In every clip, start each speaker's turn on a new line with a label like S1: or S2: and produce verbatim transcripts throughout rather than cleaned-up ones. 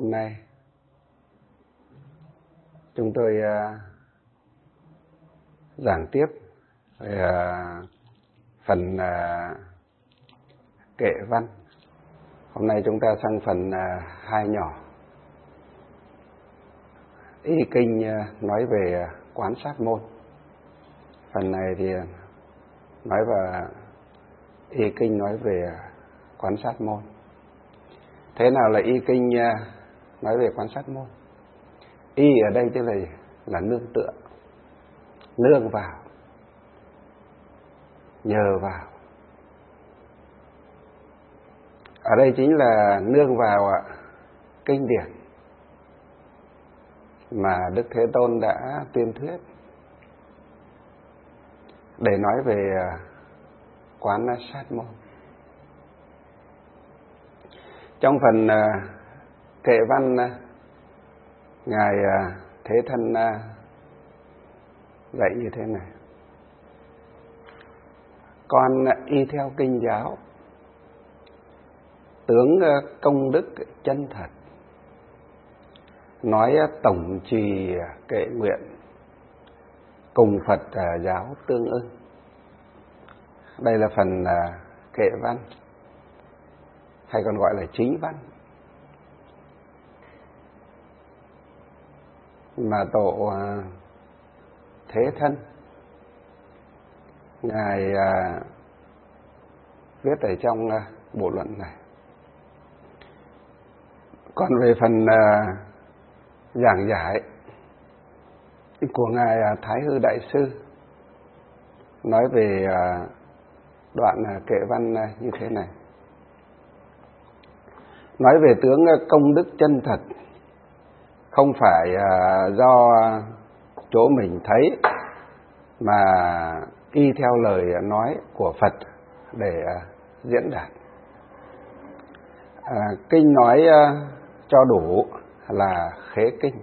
S1: hôm nay chúng tôi uh, giảng tiếp về uh, phần uh, kệ văn. Hôm nay chúng ta sang phần uh, hai nhỏ. Y kinh uh, nói về uh, quán sát môn. Phần này thì uh, nói về Y kinh nói về uh, quán sát môn. Thế nào là Y kinh uh, nói về quán sát môn? Y ở đây tức là là nương tựa, nương vào, nhờ vào. Ở đây chính là nương vào kinh điển mà Đức Thế Tôn đã tuyên thuyết để nói về quán sát môn. Trong phần kệ văn, Ngài Thế Thân dạy như thế này: con y theo kinh giáo, tướng công đức chân thật, nói tổng trì kệ nguyện, cùng Phật giáo tương ưng. Đây là phần kệ văn, hay còn gọi là chính văn, mà tổ Thế Thân Ngài viết ở trong bộ luận này. Còn về phần giảng giải của Ngài Thái Hư Đại Sư, nói về đoạn kệ văn như thế này: nói về tướng công đức chân thật, không phải do chỗ mình thấy, mà y theo lời nói của Phật để diễn đạt. À, kinh nói cho đủ là khế kinh,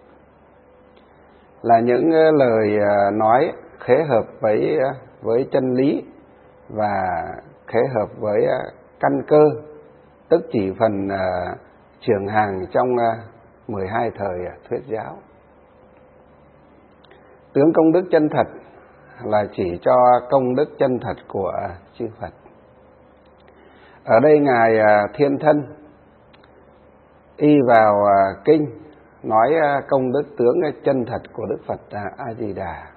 S1: là những lời nói khế hợp với với chân lý và khế hợp với căn cơ, tức chỉ phần trường hàng trong mười hai thời thuyết giáo. Tướng công đức chân thật là chỉ cho công đức chân thật của chư Phật. Ở đây Ngài Thiên Thân y vào kinh nói công đức tướng chân thật của Đức Phật A Di Đà.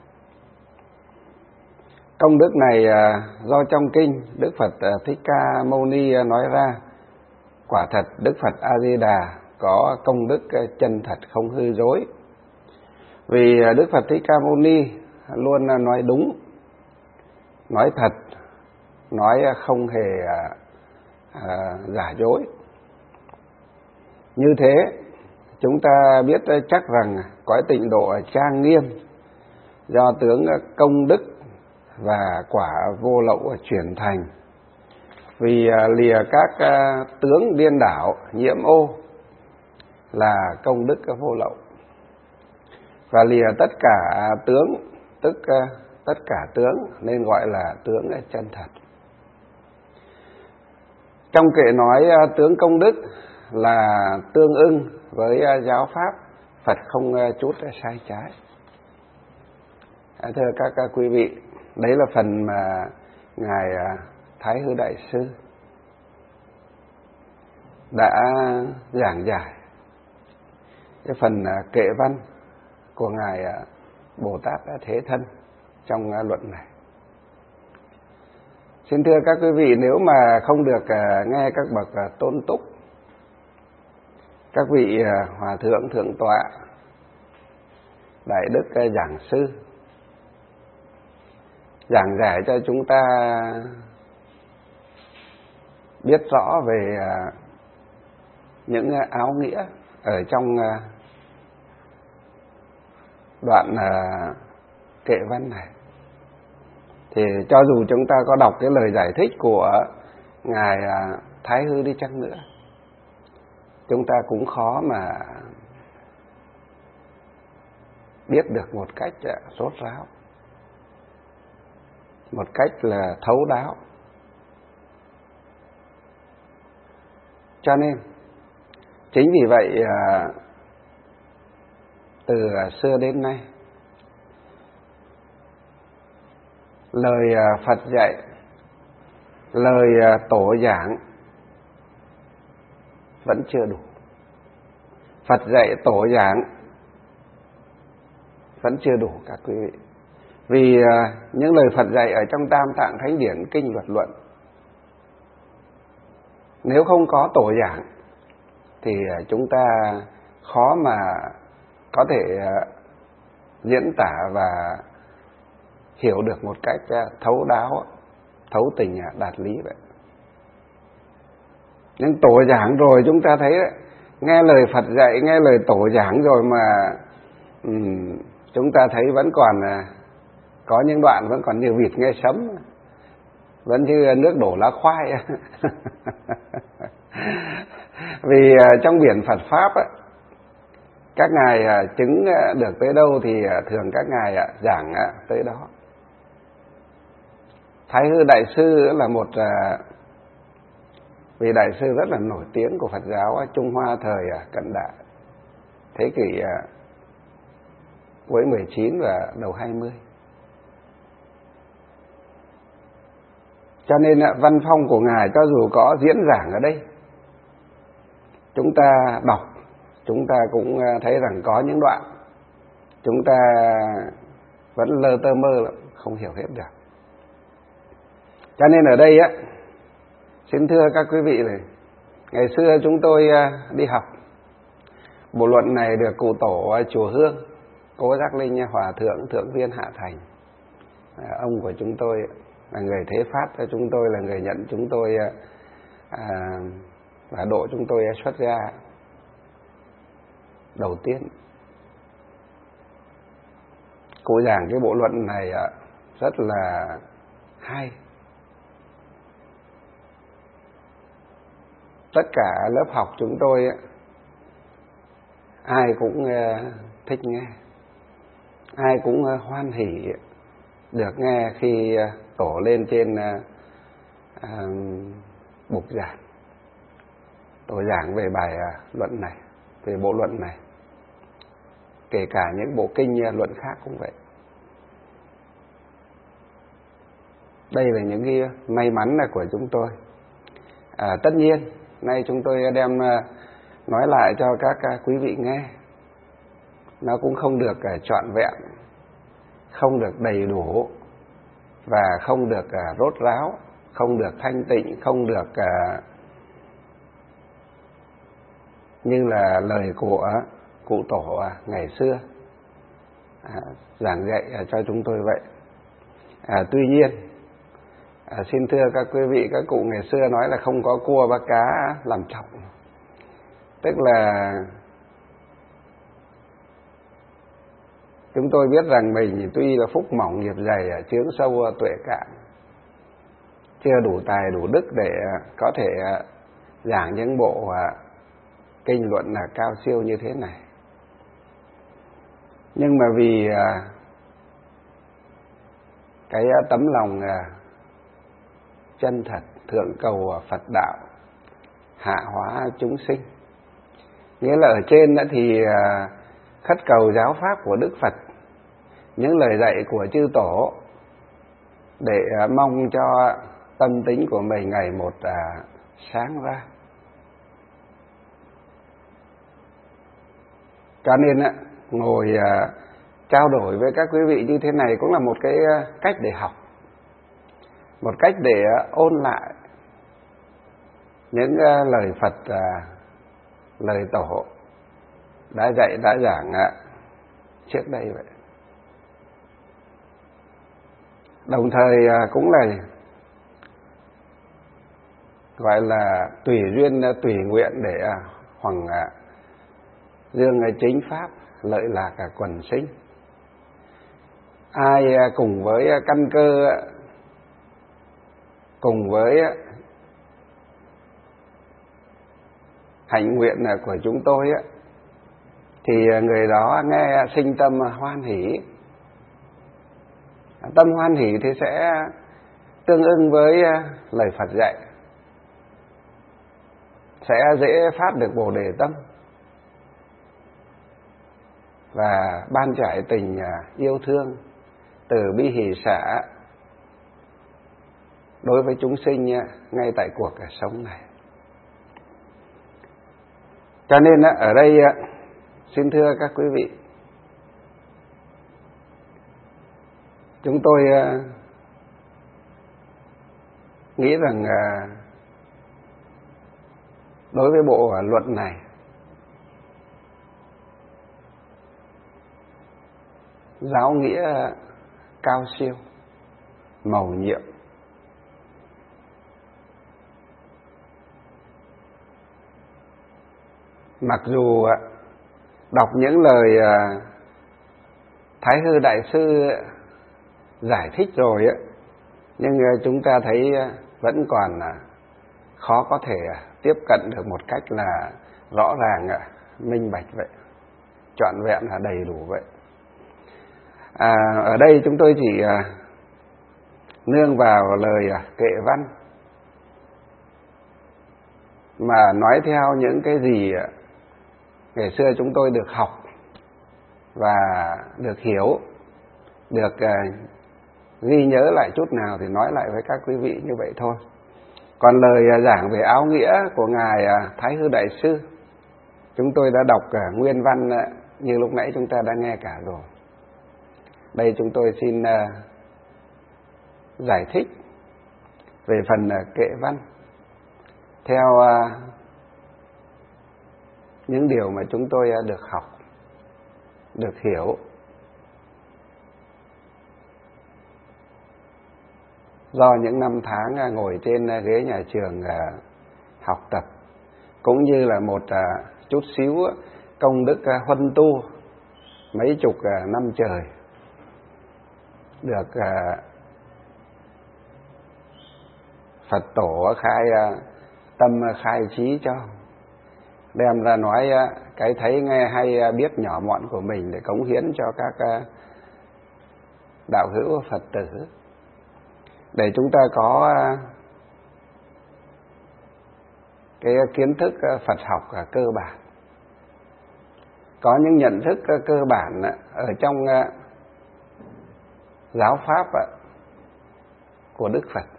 S1: Công đức này do trong kinh Đức Phật Thích Ca Mâu Ni nói ra, quả thật Đức Phật A Di Đà có công đức chân thật không hư dối. Vì Đức Phật Thích Ca Mâu Ni luôn nói đúng, nói thật, nói không hề à, giả dối. Như thế chúng ta biết chắc rằng cõi tịnh độ trang nghiêm do tướng công đức và quả vô lậu chuyển thành. Vì lìa các tướng điên đảo nhiễm ô là công đức vô lậu, và lìa tất cả tướng, tức tất cả tướng nên gọi là tướng chân thật. Trong kệ nói tướng công đức là tương ưng với giáo pháp Phật, không chút sai trái. Thưa các quý vị, đấy là phần mà Ngài Thái Hư Đại Sư đã giảng giải cái phần kệ văn của Ngài Bồ Tát Thế Thân trong luận này. Xin thưa các quý vị, nếu mà không được nghe các bậc tôn túc, các vị hòa thượng thượng tọa, đại đức giảng sư giảng giải cho chúng ta biết rõ về những áo nghĩa ở trong đoạn kệ văn này, thì cho dù chúng ta có đọc cái lời giải thích của Ngài Thái Hư đi chăng nữa, chúng ta cũng khó mà biết được một cách rốt ráo, một cách là thấu đáo. Cho nên Chính vì vậy từ xưa đến nay, lời Phật dạy, lời tổ giảng vẫn chưa đủ. Phật dạy tổ giảng vẫn chưa đủ các quý vị. Vì những lời Phật dạy ở trong Tam Tạng Thánh Điển Kinh Luật Luận, nếu không có tổ giảng thì chúng ta khó mà có thể diễn tả và hiểu được một cách thấu đáo, thấu tình đạt lý vậy. Nhưng tổ giảng rồi chúng ta thấy đấy, nghe lời Phật dạy, nghe lời tổ giảng rồi mà um, chúng ta thấy vẫn còn có những đoạn vẫn còn như vịt nghe sấm, vẫn như nước đổ lá khoai. Vì trong biển Phật Pháp ấy, các ngài chứng được tới đâu thì thường các ngài giảng tới đó. Thái Hư Đại Sư là một vị đại sư rất là nổi tiếng của Phật giáo Trung Hoa thời cận đại, thế kỷ cuối mười chín và đầu hai mươi. Cho nên văn phong của ngài cho dù có diễn giảng ở đây, chúng ta đọc, chúng ta cũng thấy rằng có những đoạn chúng ta vẫn lơ tơ mơ lắm, không hiểu hết được. Cho nên ở đây á, xin thưa các quý vị này, ngày xưa chúng tôi đi học, bộ luận này được cụ tổ chùa Hương, Cố Giác Linh Hòa Thượng Thượng Viên Hạ Thành, ông của chúng tôi là người thế phát cho chúng tôi, là người nhận chúng tôi à, và độ chúng tôi xuất gia đầu tiên. Cụ giảng cái bộ luận này rất là hay. Tất cả lớp học chúng tôi ai cũng thích nghe, ai cũng hoan hỉ được nghe khi tổ lên trên uh, bục giảng, tổ giảng về bài luận này, về bộ luận này, kể cả những bộ kinh luận khác cũng vậy. Đây là những cái may mắn là của chúng tôi. À, tất nhiên nay chúng tôi đem nói lại cho các quý vị nghe, nó cũng không được trọn vẹn, không được đầy đủ và không được rốt ráo, không được thanh tịnh, không được như là lời của cụ tổ ngày xưa giảng dạy cho chúng tôi vậy. À, tuy nhiên à, xin thưa các quý vị, các cụ ngày xưa nói là không có cua bắt cá làm trọng, tức là chúng tôi biết rằng mình tuy là phúc mỏng nghiệp dày, chướng sâu tuệ cạn, chưa đủ tài đủ đức để có thể giảng những bộ kinh luận là cao siêu như thế này. Nhưng mà vì cái tấm lòng chân thật thượng cầu Phật đạo, hạ hóa chúng sinh, nghĩa là ở trên đó thì khất cầu giáo pháp của Đức Phật, những lời dạy của chư tổ, để mong cho tâm tính của mình ngày một sáng ra. Cho nên ngồi trao đổi với các quý vị như thế này cũng là một cái cách để học, một cách để ôn lại những lời Phật, lời tổ đã dạy, đã giảng trước đây vậy. Đồng thời cũng là gọi là tùy duyên tùy nguyện để hoằng dương chính pháp, lợi lạc cả quần sinh. Ai cùng với căn cơ, cùng với hạnh nguyện của chúng tôi thì người đó nghe sinh tâm hoan hỷ. Tâm hoan hỷ thì sẽ tương ưng với lời Phật dạy, sẽ dễ phát được Bồ Đề tâm và ban trải tình yêu thương từ bi hỷ xả đối với chúng sinh ngay tại cuộc sống này. Cho nên ở đây xin thưa các quý vị, chúng tôi nghĩ rằng đối với bộ luận này, giáo nghĩa cao siêu, mầu nhiệm, mặc dù đọc những lời Thái Hư Đại Sư giải thích rồi nhưng chúng ta thấy vẫn còn khó có thể tiếp cận được một cách là rõ ràng, minh bạch vậy, trọn vẹn là đầy đủ vậy. À, ở đây chúng tôi chỉ nương vào lời kệ văn mà nói theo những cái gì ngày xưa chúng tôi được học và được hiểu, được ghi nhớ lại chút nào thì nói lại với các quý vị như vậy thôi. Còn lời giảng về áo nghĩa của Ngài Thái Hư Đại Sư, chúng tôi đã đọc nguyên văn như lúc nãy chúng ta đã nghe cả rồi. Đây chúng tôi xin giải thích về phần kệ văn theo những điều mà chúng tôi được học, được hiểu. Do những năm tháng ngồi trên ghế nhà trường học tập, cũng như là một chút xíu công đức huân tu mấy chục năm trời, được Phật tổ khai tâm khai trí cho, đem ra nói cái thấy nghe hay biết nhỏ mọn của mình để cống hiến cho các đạo hữu Phật tử, để chúng ta có cái kiến thức Phật học cơ bản, có những nhận thức cơ bản ở trong giáo pháp của Đức Phật,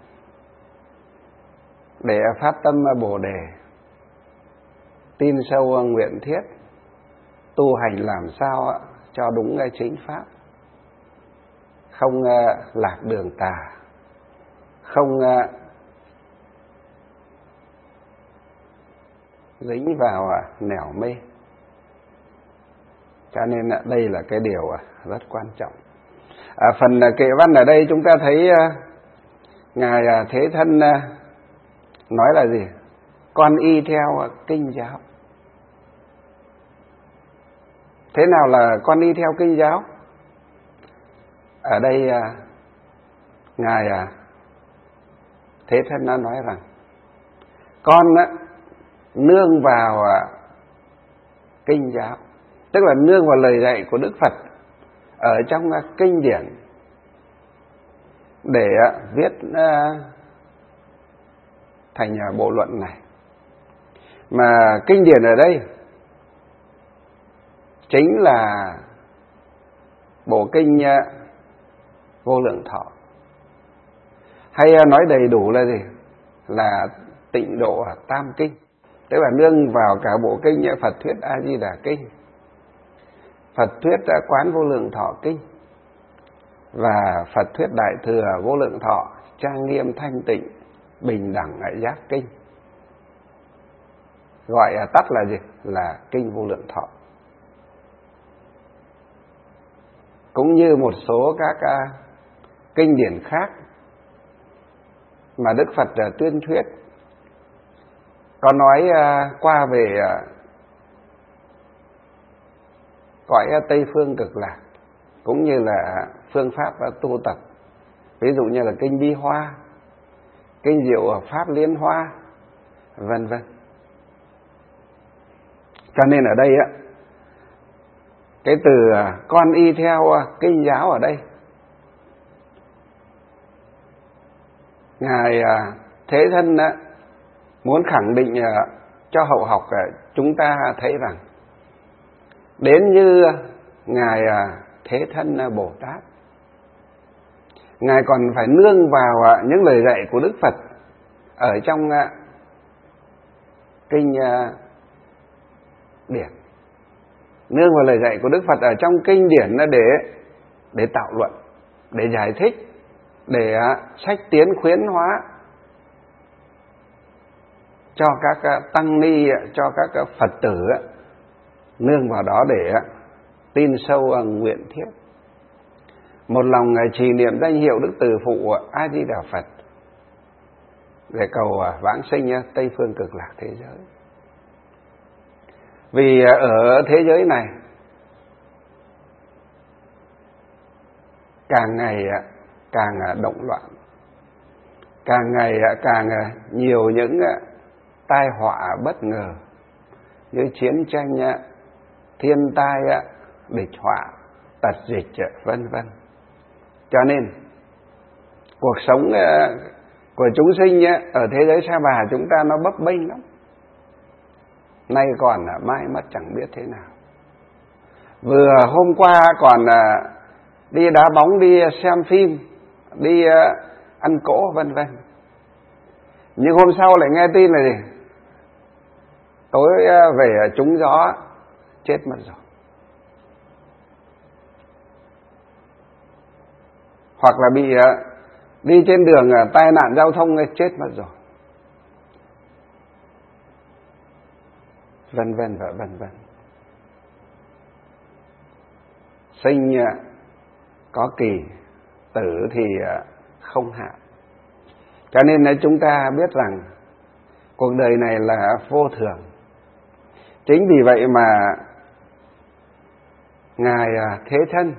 S1: để phát tâm Bồ Đề, tin sâu nguyện thiết, tu hành làm sao cho đúng chính pháp, không lạc đường tà, không dính vào nẻo mê. Cho nên đây là cái điều rất quan trọng. À, phần kệ văn ở đây chúng ta thấy Ngài Thế Thân nói là gì? Con y theo kinh giáo. Thế nào là con y theo kinh giáo? Ở đây Ngài Thế Thân đã nói rằng con nương vào kinh giáo, tức là nương vào lời dạy của Đức Phật ở trong kinh điển để viết thành bộ luận này. Mà kinh điển ở đây chính là bộ kinh Vô Lượng Thọ, hay nói đầy đủ là gì? Là Tịnh Độ Tam Kinh, tức là nương vào cả bộ kinh Phật Thuyết A Di Đà Kinh, Phật Thuyết Quán Vô Lượng Thọ Kinh và Phật Thuyết Đại Thừa Vô Lượng Thọ Trang Nghiêm Thanh Tịnh Bình Đẳng Giác Kinh, gọi tắt là gì? Là Kinh Vô Lượng Thọ. Cũng như một số các kinh điển khác mà Đức Phật tuyên thuyết, có nói qua về cõi Tây Phương Cực Lạc, cũng như là phương pháp tu tập, ví dụ như là kinh Bi Hoa, kinh Diệu Pháp Liên Hoa, vân vân. Cho nên ở đây á, cái từ con y theo kinh giáo ở đây, Ngài Thế Thân muốn khẳng định cho hậu học chúng ta thấy rằng đến như Ngài Thế Thân Bồ Tát, Ngài còn phải nương vào những lời dạy của Đức Phật ở trong kinh điển, nương vào lời dạy của Đức Phật ở trong kinh điển để để tạo luận, để giải thích, để sách tiến khuyến hóa cho các tăng ni, cho các Phật tử nương vào đó để tin sâu nguyện thiết, một lòng trì niệm danh hiệu Đức Từ Phụ A Di Đà Phật để cầu vãng sinh Tây Phương Cực Lạc thế giới. Vì ở thế giới này càng ngày càng động loạn, càng ngày càng nhiều những tai họa bất ngờ như chiến tranh, thiên tai, địch họa, tật dịch, vân vân. Cho nên cuộc sống của chúng sinh ở thế giới Sa Bà chúng ta nó bấp bênh lắm, nay còn mai mất chẳng biết thế nào. Vừa hôm qua còn đi đá bóng, đi xem phim, đi ăn cỗ vân vân, nhưng hôm sau lại nghe tin là gì? Tối về trúng gió chết mất rồi. Hoặc là bị đi trên đường tai nạn giao thông chết mất rồi, vân vân và vân vân. Sinh có kỳ, tử thì không hạn. Cho nên chúng ta biết rằng cuộc đời này là vô thường. Chính vì vậy mà Ngài Thế Thân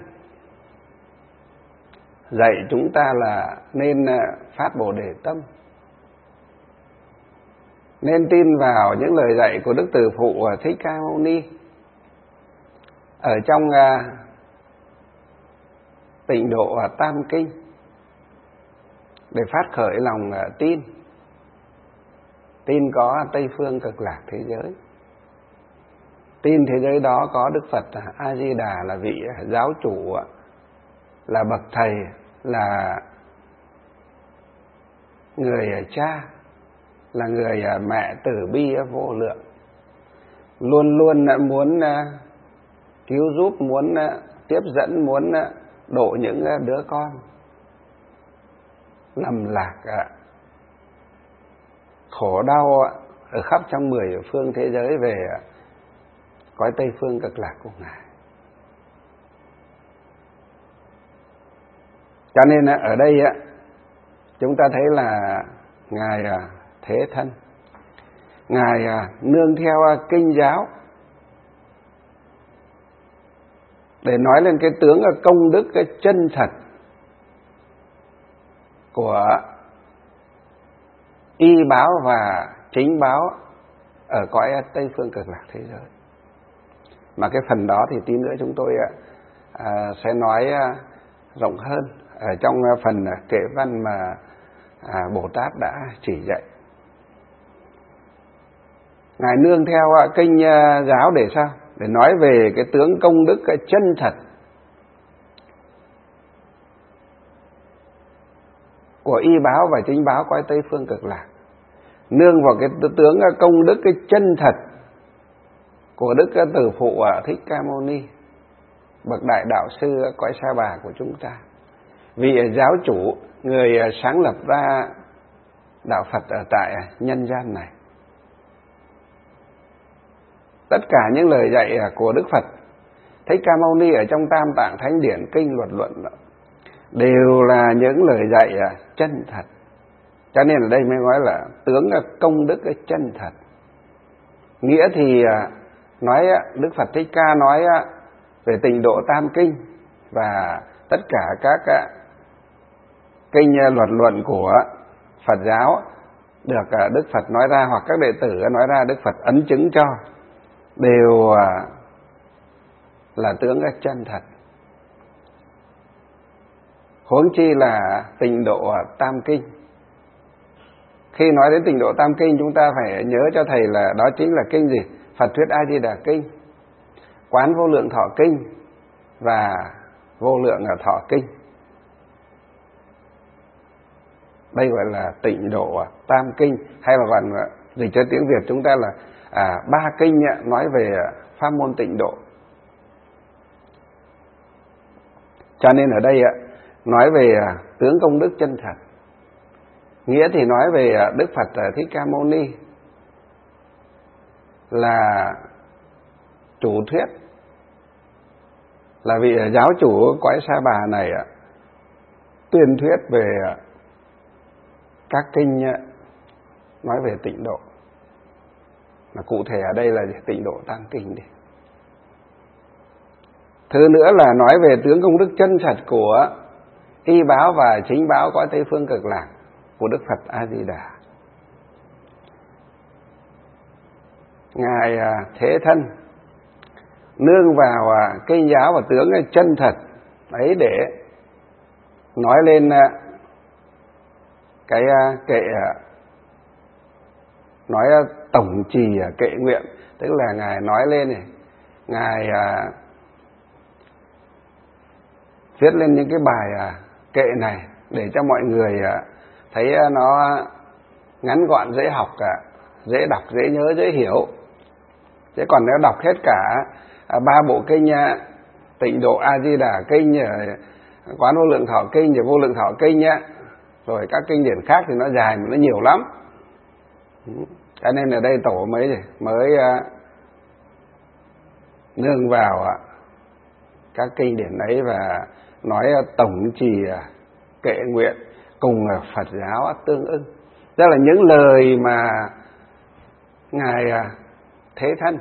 S1: dạy chúng ta là nên phát Bồ Đề tâm, nên tin vào những lời dạy của Đức Từ Phụ Thích Ca Mâu Ni ở trong Tịnh Độ Tam Kinh để phát khởi lòng tin, tin có Tây Phương Cực Lạc thế giới, tin thế giới đó có Đức Phật A Di Đà là vị giáo chủ, là bậc thầy, là người cha, là người mẹ từ bi vô lượng, luôn luôn muốn cứu giúp, muốn tiếp dẫn, muốn độ những đứa con lầm lạc khổ đau ở khắp trong mười phương thế giới về cõi Tây Phương Cực Lạc của Ngài. Cho nên ở đây chúng ta thấy là Ngài Thế Thân, Ngài nương theo kinh giáo để nói lên cái tướng công đức, cái chân thật của y báo và chính báo ở cõi Tây Phương Cực Lạc thế giới. Mà cái phần đó thì tí nữa chúng tôi à, sẽ nói rộng hơn ở trong phần kệ văn mà à, Bồ Tát đã chỉ dạy. Ngài nương theo kinh giáo để sao? Để nói về cái tướng công đức, cái chân thật của y báo và chính báo cõi Tây Phương Cực Lạc, nương vào cái tướng công đức, cái chân thật của Đức Từ Phụ Thích Ca Mâu Ni, bậc đại đạo sư cõi Sa Bà của chúng ta, vị giáo chủ, người sáng lập ra đạo Phật ở tại nhân gian này. Tất cả những lời dạy của Đức Phật Thích Ca Mâu Ni ở trong Tam Tạng Thánh Điển Kinh Luật Luận đều là những lời dạy chân thật. Cho nên ở đây mới nói là tướng công đức chân thật. Nghĩa thì nói Đức Phật Thích Ca nói về Tịnh Độ Tam Kinh và tất cả các kinh luật luận của Phật giáo được Đức Phật nói ra hoặc các đệ tử nói ra, Đức Phật ấn chứng cho, đều là tướng chân thật. Huống chi là Tịnh Độ Tam Kinh Khi nói đến tịnh độ tam kinh, chúng ta phải nhớ cho thầy là đó chính là kinh gì? Phật Thuyết A Di Đà Kinh, Quán Vô Lượng Thọ Kinh và Vô Lượng Thọ Kinh. Đây gọi là tịnh độ tam kinh, hay là còn dịch cho tiếng Việt chúng ta là à, ba kinh nói về pháp môn tịnh độ. Cho nên ở đây nói về tướng công đức chân thật, nghĩa thì nói về Đức Phật Thích Ca Mâu Ni là chủ thuyết, là vị giáo chủ cõi Sa Bà này tuyên thuyết về các kinh nói về tịnh độ. Mà cụ thể ở đây là tịnh độ tam kinh đi. Thứ nữa là nói về tướng công đức chân thật của y báo và chính báo cõi Tây Phương Cực Lạc của Đức Phật A Di Đà. Ngài Thế Thân nương vào kinh giáo và tướng chân thật ấy để nói lên cái kệ, nói tổng trì kệ nguyện, tức là ngài nói lên này, ngài viết lên những cái bài kệ này để cho mọi người thấy nó ngắn gọn, dễ học, dễ đọc, dễ nhớ, dễ hiểu. Chứ còn nếu đọc hết cả ba bộ kinh tịnh độ A Di Đà Kinh, Quán Vô Lượng Thọ Kinh, rồi Vô Lượng Thọ Kinh rồi các kinh điển khác thì nó dài mà nó nhiều lắm. Cho nên ở đây tổ mới mới nương vào các kinh điển ấy và nói tổng trì kệ nguyện cùng Phật giáo tương ưng. Đó là những lời mà ngài Thế Thân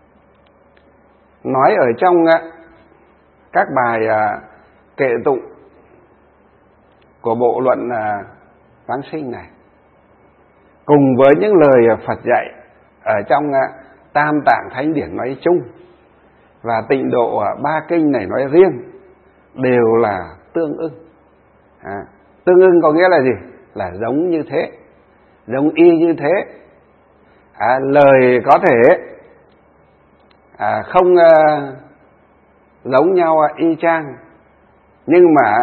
S1: nói ở trong các bài kệ tụng của bộ luận Vãng Sinh này, cùng với những lời Phật dạy ở trong Tam Tạng Thánh Điển nói chung và tịnh độ ba kinh này nói riêng, đều là tương ưng. À, tương ưng có nghĩa là gì? Là giống như thế, giống y như thế. À, lời có thể à, không à, giống nhau y chang, nhưng mà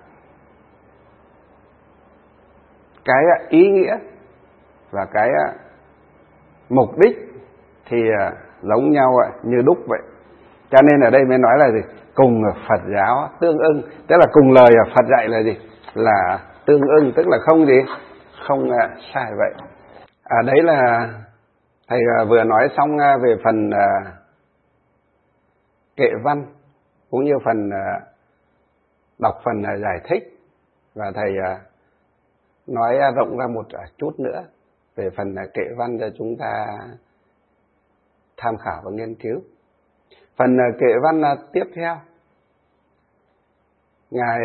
S1: cái ý nghĩa và cái mục đích thì giống nhau như đúc vậy. Cho nên ở đây mới nói là gì? Cùng Phật giáo tương ưng, tức là cùng lời Phật dạy là gì? Là tương ưng, tức là không gì? Không sai vậy. À, đấy là thầy vừa nói xong về phần kệ văn, cũng như phần đọc phần giải thích, và thầy nói rộng ra một chút nữa về phần kệ văn cho chúng ta tham khảo và nghiên cứu. Phần kệ văn tiếp theo, ngài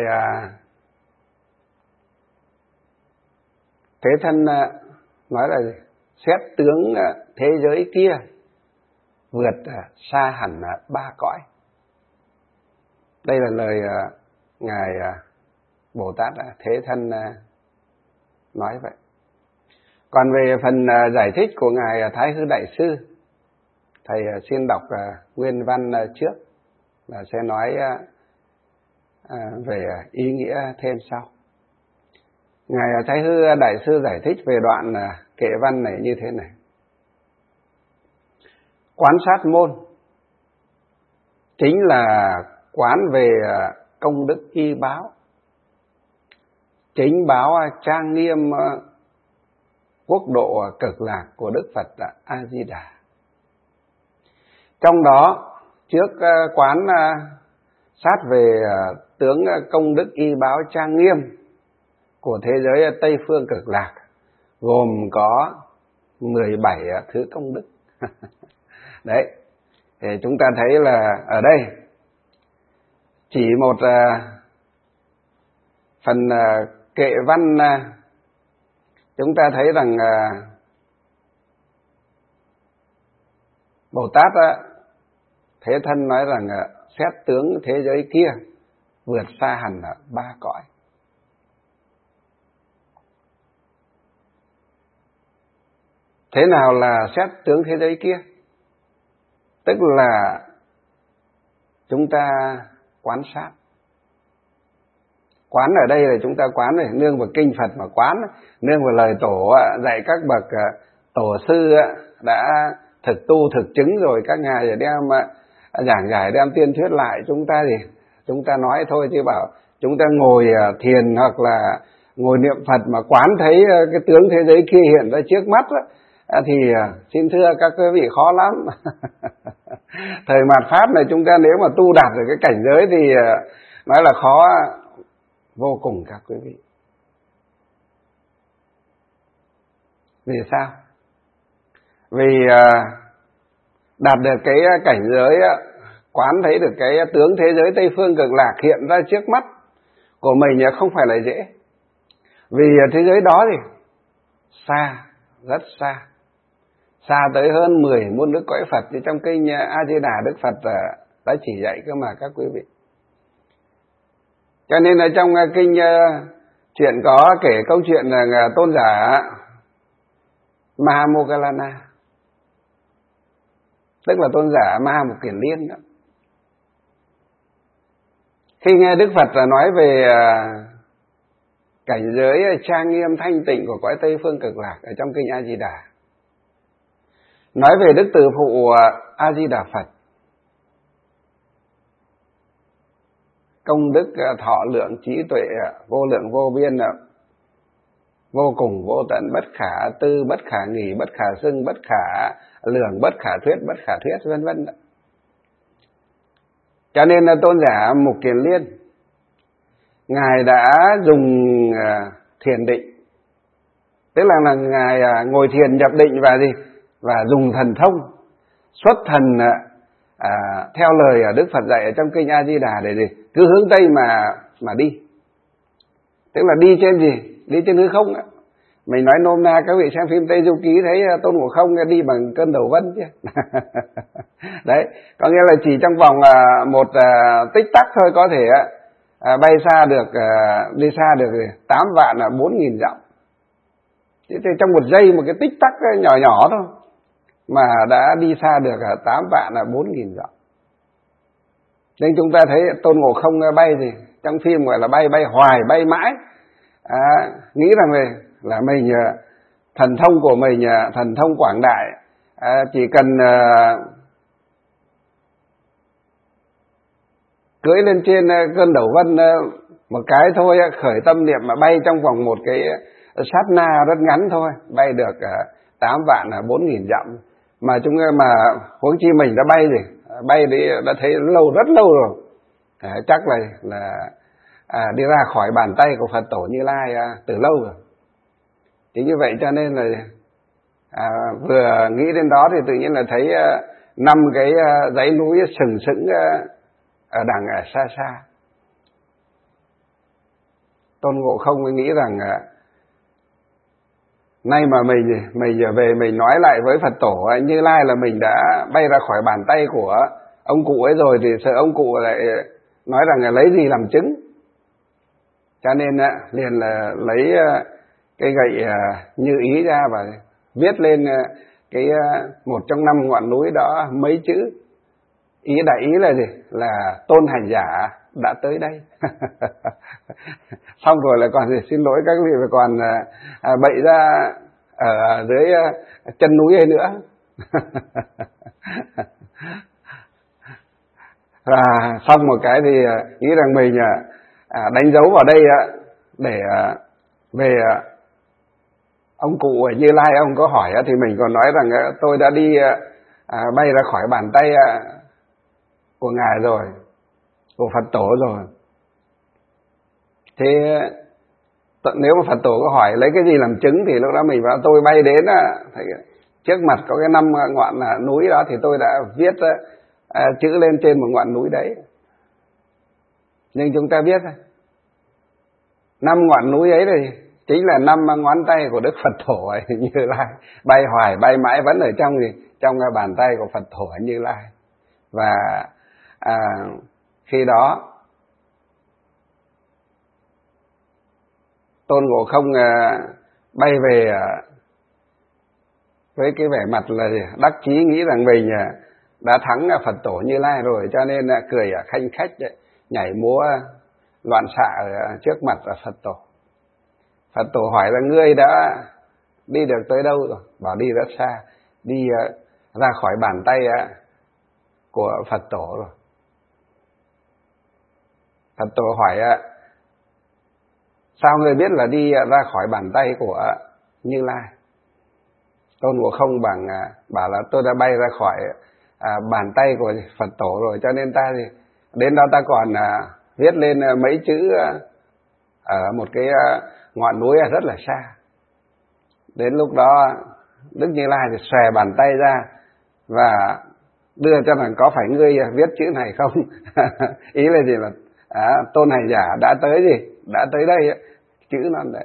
S1: Thế Thân nói là gì? Xét tướng thế giới kia vượt xa hẳn ba cõi. Đây là lời ngài Bồ Tát Thế Thân nói vậy. Còn về phần giải thích của ngài Thái Hư Đại Sư, thầy xin đọc nguyên văn trước và sẽ nói về ý nghĩa thêm sau. Ngài Thái Hư Đại Sư giải thích về đoạn kệ văn này như thế này: quán sát môn chính là quán về công đức y báo, chính báo trang nghiêm quốc độ cực lạc của Đức Phật A Di Đà. Trong đó trước quán sát về tướng công đức y báo trang nghiêm của thế giới Tây Phương Cực Lạc, gồm có mười bảy thứ công đức. Đấy, thì chúng ta thấy là ở đây chỉ một phần kệ văn, chúng ta thấy rằng Bồ Tát Thế Thân nói rằng xét tướng thế giới kia vượt xa hẳn ba cõi. Thế nào là xét tướng thế giới kia? Tức là chúng ta quán sát. Quán ở đây là chúng ta quán này, nương vào kinh Phật mà quán, nương vào lời tổ dạy các bậc tổ sư đã thực tu thực chứng rồi, các ngài đem giảng giải đem tiên thuyết lại, chúng ta thì chúng ta nói thôi, chứ bảo chúng ta ngồi thiền hoặc là ngồi niệm Phật mà quán thấy cái tướng thế giới kia hiện ra trước mắt đó, thì xin thưa các quý vị khó lắm. Thời mạt Pháp này chúng ta nếu mà tu đạt được cái cảnh giới thì nói là khó vô cùng các quý vị. Vì sao? Vì đạt được cái cảnh giới quán thấy được cái tướng thế giới Tây Phương Cực Lạc hiện ra trước mắt của mình không phải là dễ. Vì thế giới đó thì xa, rất xa, xa tới hơn mười muôn nước cõi Phật. Thì trong kinh A Di Đà Đức Phật đã chỉ dạy cơ mà các quý vị. Cho nên là trong kinh chuyện có kể câu chuyện là tôn giả Mahamoggallana, tức là tôn giả Ma Mục Kiền Liên đó. Khi nghe Đức Phật nói về cảnh giới trang nghiêm thanh tịnh của cõi Tây Phương Cực Lạc ở trong kinh A Di Đà, nói về Đức Từ Phụ A Di Đà Phật, công đức thọ lượng trí tuệ vô lượng vô biên, vô cùng vô tận, bất khả tư, bất khả nghỉ, bất khả xưng, bất khả lường, bất khả thuyết, bất khả thuyết, vân vân. Cho nên là tôn giả Mục Kiền Liên, ngài đã dùng thiền định, tức là, là ngài ngồi thiền nhập định và gì và dùng thần thông xuất thần à, theo lời Đức Phật dạy ở trong kinh A Di Đà để gì cứ hướng Tây mà mà đi, tức là đi trên gì đi trên hư không á. Mình nói nôm na, các vị xem phim Tây Du Ký thấy Tôn Ngộ Không đi bằng cơn đầu vân chứ. Đấy, có nghĩa là chỉ trong vòng một tích tắc thôi có thể bay xa được, đi xa được tám vạn là bốn nghìn dặm. Thì trong một giây, một cái tích tắc nhỏ nhỏ thôi mà đã đi xa được tám vạn là bốn nghìn dặm. Nên chúng ta thấy Tôn Ngộ Không bay gì trong phim gọi là bay bay hoài, bay mãi, à, nghĩ rằng này là mình thần thông của mình thần thông quảng đại, à, chỉ cần à, cưỡi lên trên cơn đầu vân một cái thôi, khởi tâm niệm mà bay trong vòng một cái sát na rất ngắn thôi, bay được tám vạn là bốn nghìn dặm. Mà chúng mà huống chi mình đã bay gì bay đi đã thấy lâu, rất lâu rồi, à, chắc là là à, đi ra khỏi bàn tay của Phật Tổ Như Lai à, từ lâu rồi. Chính như vậy cho nên là à, vừa nghĩ đến đó thì tự nhiên là thấy à, năm cái à, dãy núi sừng sững à, ở đằng ở xa xa. Tôn Ngộ Không mới nghĩ rằng à, nay mà mình mình giờ về mình nói lại với Phật Tổ Như Lai là mình đã bay ra khỏi bàn tay của ông cụ ấy rồi, thì sợ ông cụ lại nói rằng là lấy gì làm chứng. Cho nên liền là lấy cái gậy như ý ra và viết lên cái một trong năm ngọn núi đó mấy chữ. Ý đại ý là gì? Là tôn hành giả đã tới đây. Xong rồi lại còn gì? Xin lỗi các vị, còn à, bậy ra ở dưới chân núi ấy nữa. Và xong một cái thì nghĩ rằng mình à, đánh dấu vào đây để à, về à, ông cụ Như Lai ông có hỏi thì mình còn nói rằng tôi đã đi à, bay ra khỏi bàn tay à, của ngài rồi, của Phật Tổ rồi. Thế nếu mà Phật Tổ có hỏi lấy cái gì làm chứng thì lúc đó mình bảo tôi bay đến thì trước mặt có cái năm ngọn núi đó thì tôi đã viết à, chữ lên trên một ngọn núi đấy. Nhưng chúng ta biết năm ngọn núi ấy thì chính là năm ngón tay của Đức Phật Tổ ấy, Như Lai, bay hoài bay mãi vẫn ở trong gì trong bàn tay của Phật Tổ Như Lai. Và à, khi đó Tôn Ngộ Không à, bay về à, với cái vẻ mặt là đắc chí nghĩ rằng mình đã thắng Phật tổ Như Lai rồi, cho nên cười khanh khách nhảy múa loạn xạ ở trước mặt Phật tổ. Phật tổ hỏi là ngươi đã đi được tới đâu rồi? Bảo đi rất xa, đi ra khỏi bàn tay của Phật tổ rồi. Phật tổ hỏi sao ngươi biết là đi ra khỏi bàn tay của Như Lai? Tôn Ngộ Không bằng bảo là tôi đã bay ra khỏi à, bàn tay của Phật tổ rồi, cho nên ta thì đến đó ta còn à, viết lên mấy chữ ở một cái ngọn núi rất là xa. Đến lúc đó Đức Như Lai thì xòe bàn tay ra và đưa cho rằng có phải ngươi viết chữ này không? Ý là gì là à, tôn hành giả đã tới gì? Đã tới đây, chữ nó đấy.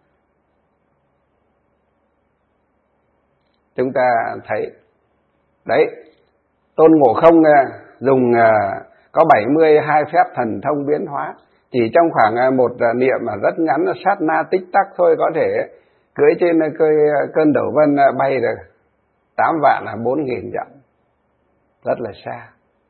S1: Chúng ta thấy đấy, Tôn Ngộ Không dùng có bảy mươi hai phép thần thông biến hóa, chỉ trong khoảng một niệm mà rất ngắn, sát na tích tắc thôi, có thể cưỡi trên cơn đổ vân bay được tám vạn là bốn nghìn dặm, rất là xa.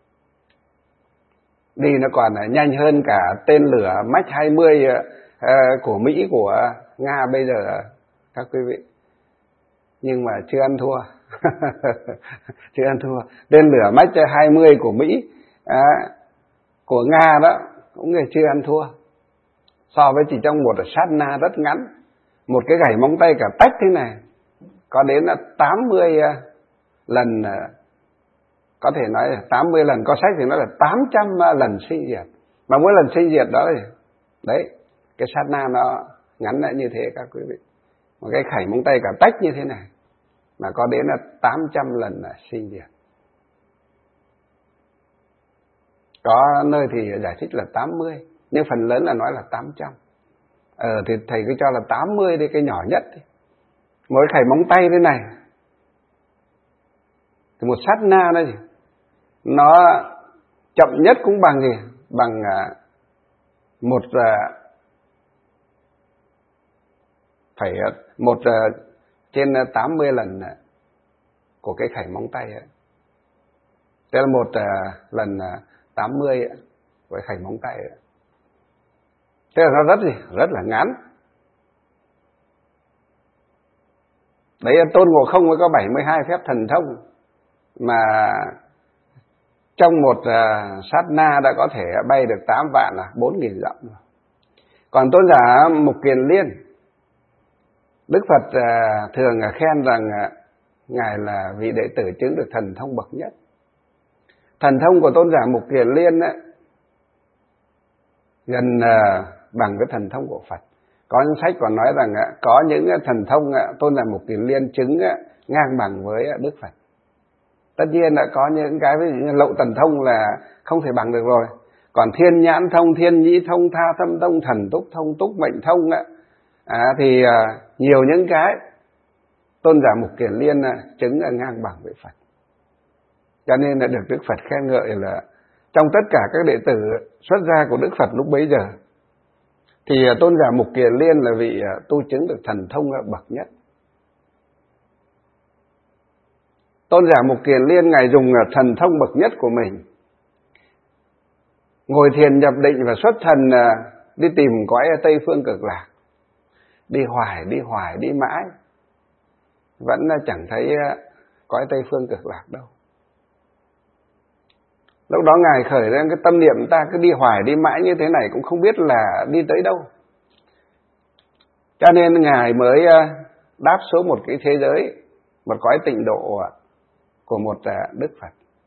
S1: Đi nó còn nhanh hơn cả tên lửa Mach hai mươi của Mỹ, của Nga bây giờ các quý vị. Nhưng mà chưa ăn thua. Chưa ăn thua. Tên lửa Mach hai mươi của Mỹ, à, của Nga đó cũng chưa ăn thua. So với chỉ trong một sát na rất ngắn, một cái gảy móng tay cả tách thế này, có đến là tám mươi lần, có thể nói là tám mươi lần, có sách thì nói là tám trăm lần sinh diệt. Mà mỗi lần sinh diệt đó thì đấy, cái sát na nó ngắn lại như thế các quý vị. Một cái khẩy móng tay cả tách như thế này mà có đến là tám trăm lần là sinh diệt. Có nơi thì giải thích là tám mươi, nhưng phần lớn là nói là tám trăm. Ờ thì thầy cứ cho là tám mươi đi, cái nhỏ nhất đi. Mỗi khẩy móng tay thế này, thì một sát na đó gì, nó chậm nhất cũng bằng gì? Bằng một phải một trên tám mươi lần của cái khẩy móng tay ấy. Thế là một lần tám mươi với khẩy móng tay ấy. Thế là nó rất gì? Rất là ngắn. Đấy, Tôn Ngộ Không mới có bảy mươi hai phép thần thông mà trong một sát na đã có thể bay được tám vạn là bốn nghìn dặm. Còn tôn giả Mục Kiền Liên, Đức Phật thường khen rằng Ngài là vị đệ tử chứng được thần thông bậc nhất. Thần thông của tôn giả Mục Kiền Liên ấy, gần bằng với thần thông của Phật. Có những sách còn nói rằng có những thần thông tôn giả Mục Kiền Liên chứng ngang bằng với Đức Phật. Tất nhiên là có những cái ví dụ như Lậu Tần Thông là không thể bằng được rồi. Còn Thiên Nhãn Thông, Thiên Nhĩ Thông, Tha Tâm Thông, Thần Túc Thông, Túc Mệnh Thông á, à, thì à, nhiều những cái tôn giả Mục Kiền Liên à, chứng là ngang bằng với Phật. Cho nên là được Đức Phật khen ngợi là trong tất cả các đệ tử xuất gia của Đức Phật lúc bấy giờ, thì à, tôn giả Mục Kiền Liên là vị à, tu chứng được thần thông bậc nhất. Tôn giả Mục Kiền Liên Ngài dùng thần thông bậc nhất của mình, ngồi thiền nhập định và xuất thần đi tìm cõi Tây Phương Cực Lạc. Đi hoài, đi hoài, đi mãi, vẫn chẳng thấy cõi Tây Phương Cực Lạc đâu. Lúc đó Ngài khởi ra cái tâm niệm ta cứ đi hoài, đi mãi như thế này cũng không biết là đi tới đâu. Cho nên Ngài mới đáp xuống một cái thế giới, một cõi tịnh độ của một Đức Phật.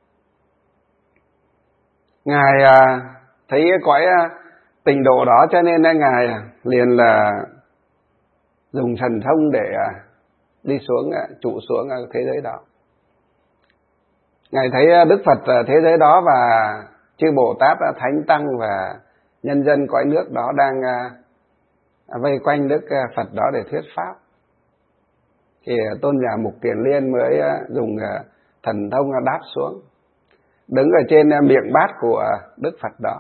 S1: Ngài thấy cõi tịnh độ đó cho nên Ngài liền là dùng thần thông để đi xuống, trụ xuống thế giới đó. Ngài thấy Đức Phật thế giới đó và chư Bồ Tát, Thánh Tăng và nhân dân cõi nước đó đang vây quanh Đức Phật đó để thuyết pháp. Thì tôn giả Mục Kiền Liên mới dùng thần thông đáp xuống, đứng ở trên miệng bát của Đức Phật đó.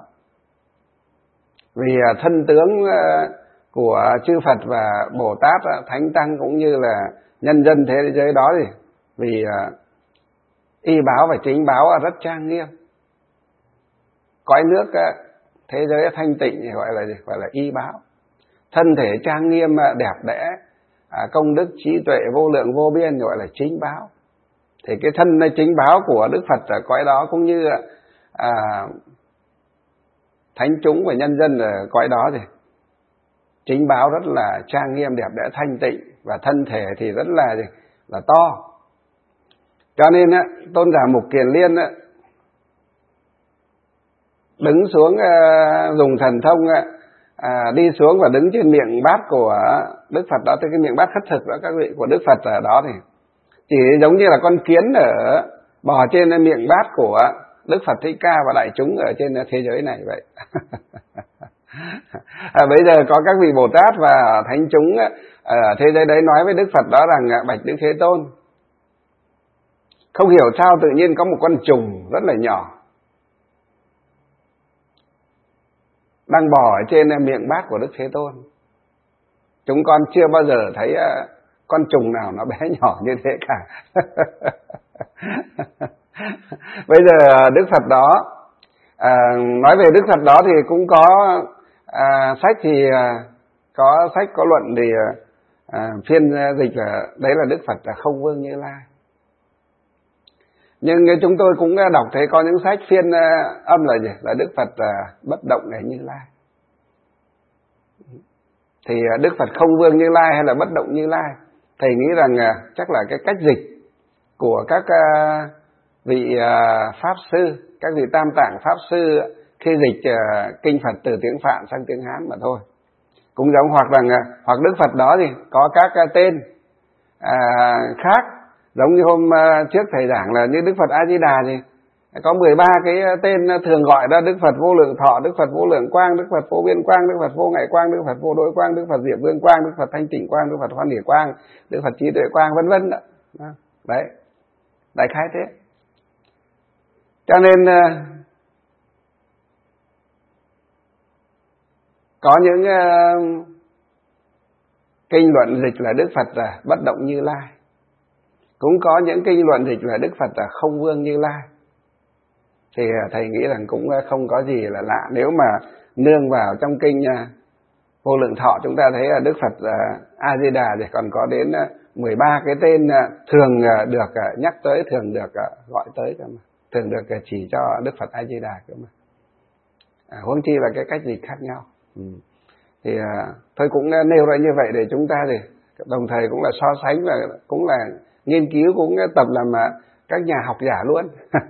S1: Vì thân tướng của chư Phật và Bồ Tát, Thánh Tăng cũng như là nhân dân thế giới đó thì vì uh, y báo và chính báo rất trang nghiêm. Cõi nước uh, thế giới thanh tịnh thì gọi là gì? Gọi là y báo. Thân thể trang nghiêm uh, đẹp đẽ, uh, công đức trí tuệ vô lượng vô biên gọi là chính báo. Thì cái thân chính báo của Đức Phật ở cõi đó cũng như uh, thánh chúng và nhân dân ở cõi đó thì chính báo rất là trang nghiêm đẹp đẽ thanh tịnh, và thân thể thì rất là là to. Cho nên á, Tôn giả Mục Kiền Liên á, đứng xuống à, dùng thần thông á, à, đi xuống và đứng trên miệng bát của Đức Phật đó, tới cái miệng bát khất thực đó các vị của Đức Phật ở đó thì chỉ giống như là con kiến ở bò trên miệng bát của Đức Phật Thích Ca và đại chúng ở trên thế giới này vậy. À, bây giờ có các vị Bồ Tát và thánh chúng ở thế giới đấy nói với Đức Phật đó rằng: bạch Đức Thế Tôn, không hiểu sao tự nhiên có một con trùng rất là nhỏ đang bò ở trên miệng bát của Đức Thế Tôn. Chúng con chưa bao giờ thấy con trùng nào nó bé nhỏ như thế cả. Bây giờ Đức Phật đó à, nói về Đức Phật đó thì cũng có à, sách thì à, có sách có luận thì à, phiên dịch là đấy là Đức Phật là Không Vương Như Lai. Nhưng chúng tôi cũng đọc thấy có những sách phiên âm là gì? Là Đức Phật là Bất Động Để Như Lai. Thì Đức Phật Không Vương Như Lai hay là Bất Động Như Lai, thầy nghĩ rằng chắc là cái cách dịch của các vị Pháp Sư, các vị Tam Tạng Pháp Sư khi dịch kinh Phật từ tiếng Phạn sang tiếng Hán mà thôi. Cũng giống hoặc rằng hoặc Đức Phật đó thì có các tên à, khác. Giống như hôm trước thầy giảng là như Đức Phật A Di Đà thì có mười ba cái tên thường gọi đó: Đức Phật Vô Lượng Thọ, Đức Phật Vô Lượng Quang, Đức Phật Vô Biên Quang, Đức Phật Vô Ngại Quang, Đức Phật Vô Đối Quang, Đức Phật Diệm Vương Quang, Đức Phật Thanh Tịnh Quang, Đức Phật Hoan Hỷ Quang, Đức Phật Trí Tuệ Quang, vân vân đó. Đấy, đại khái thế. Cho nên có những kinh luận dịch là Đức Phật là Bất Động Như Lai, cũng có những kinh luận dịch là Đức Phật là Không Vương Như Lai. Thì thầy nghĩ rằng cũng không có gì là lạ. Nếu mà nương vào trong kinh Vô Lượng Thọ, chúng ta thấy là Đức Phật A Di Đà thì còn có đến mười ba cái tên thường được nhắc tới, thường được gọi tới cơ mà, thường được chỉ cho Đức Phật A Di Đà cơ mà. À, huống chi là cái cách dịch khác nhau. Ừ. Thì tôi cũng nêu ra như vậy để chúng ta thì đồng thời cũng là so sánh và cũng là nghiên cứu, cũng tập làm các nhà học giả luôn.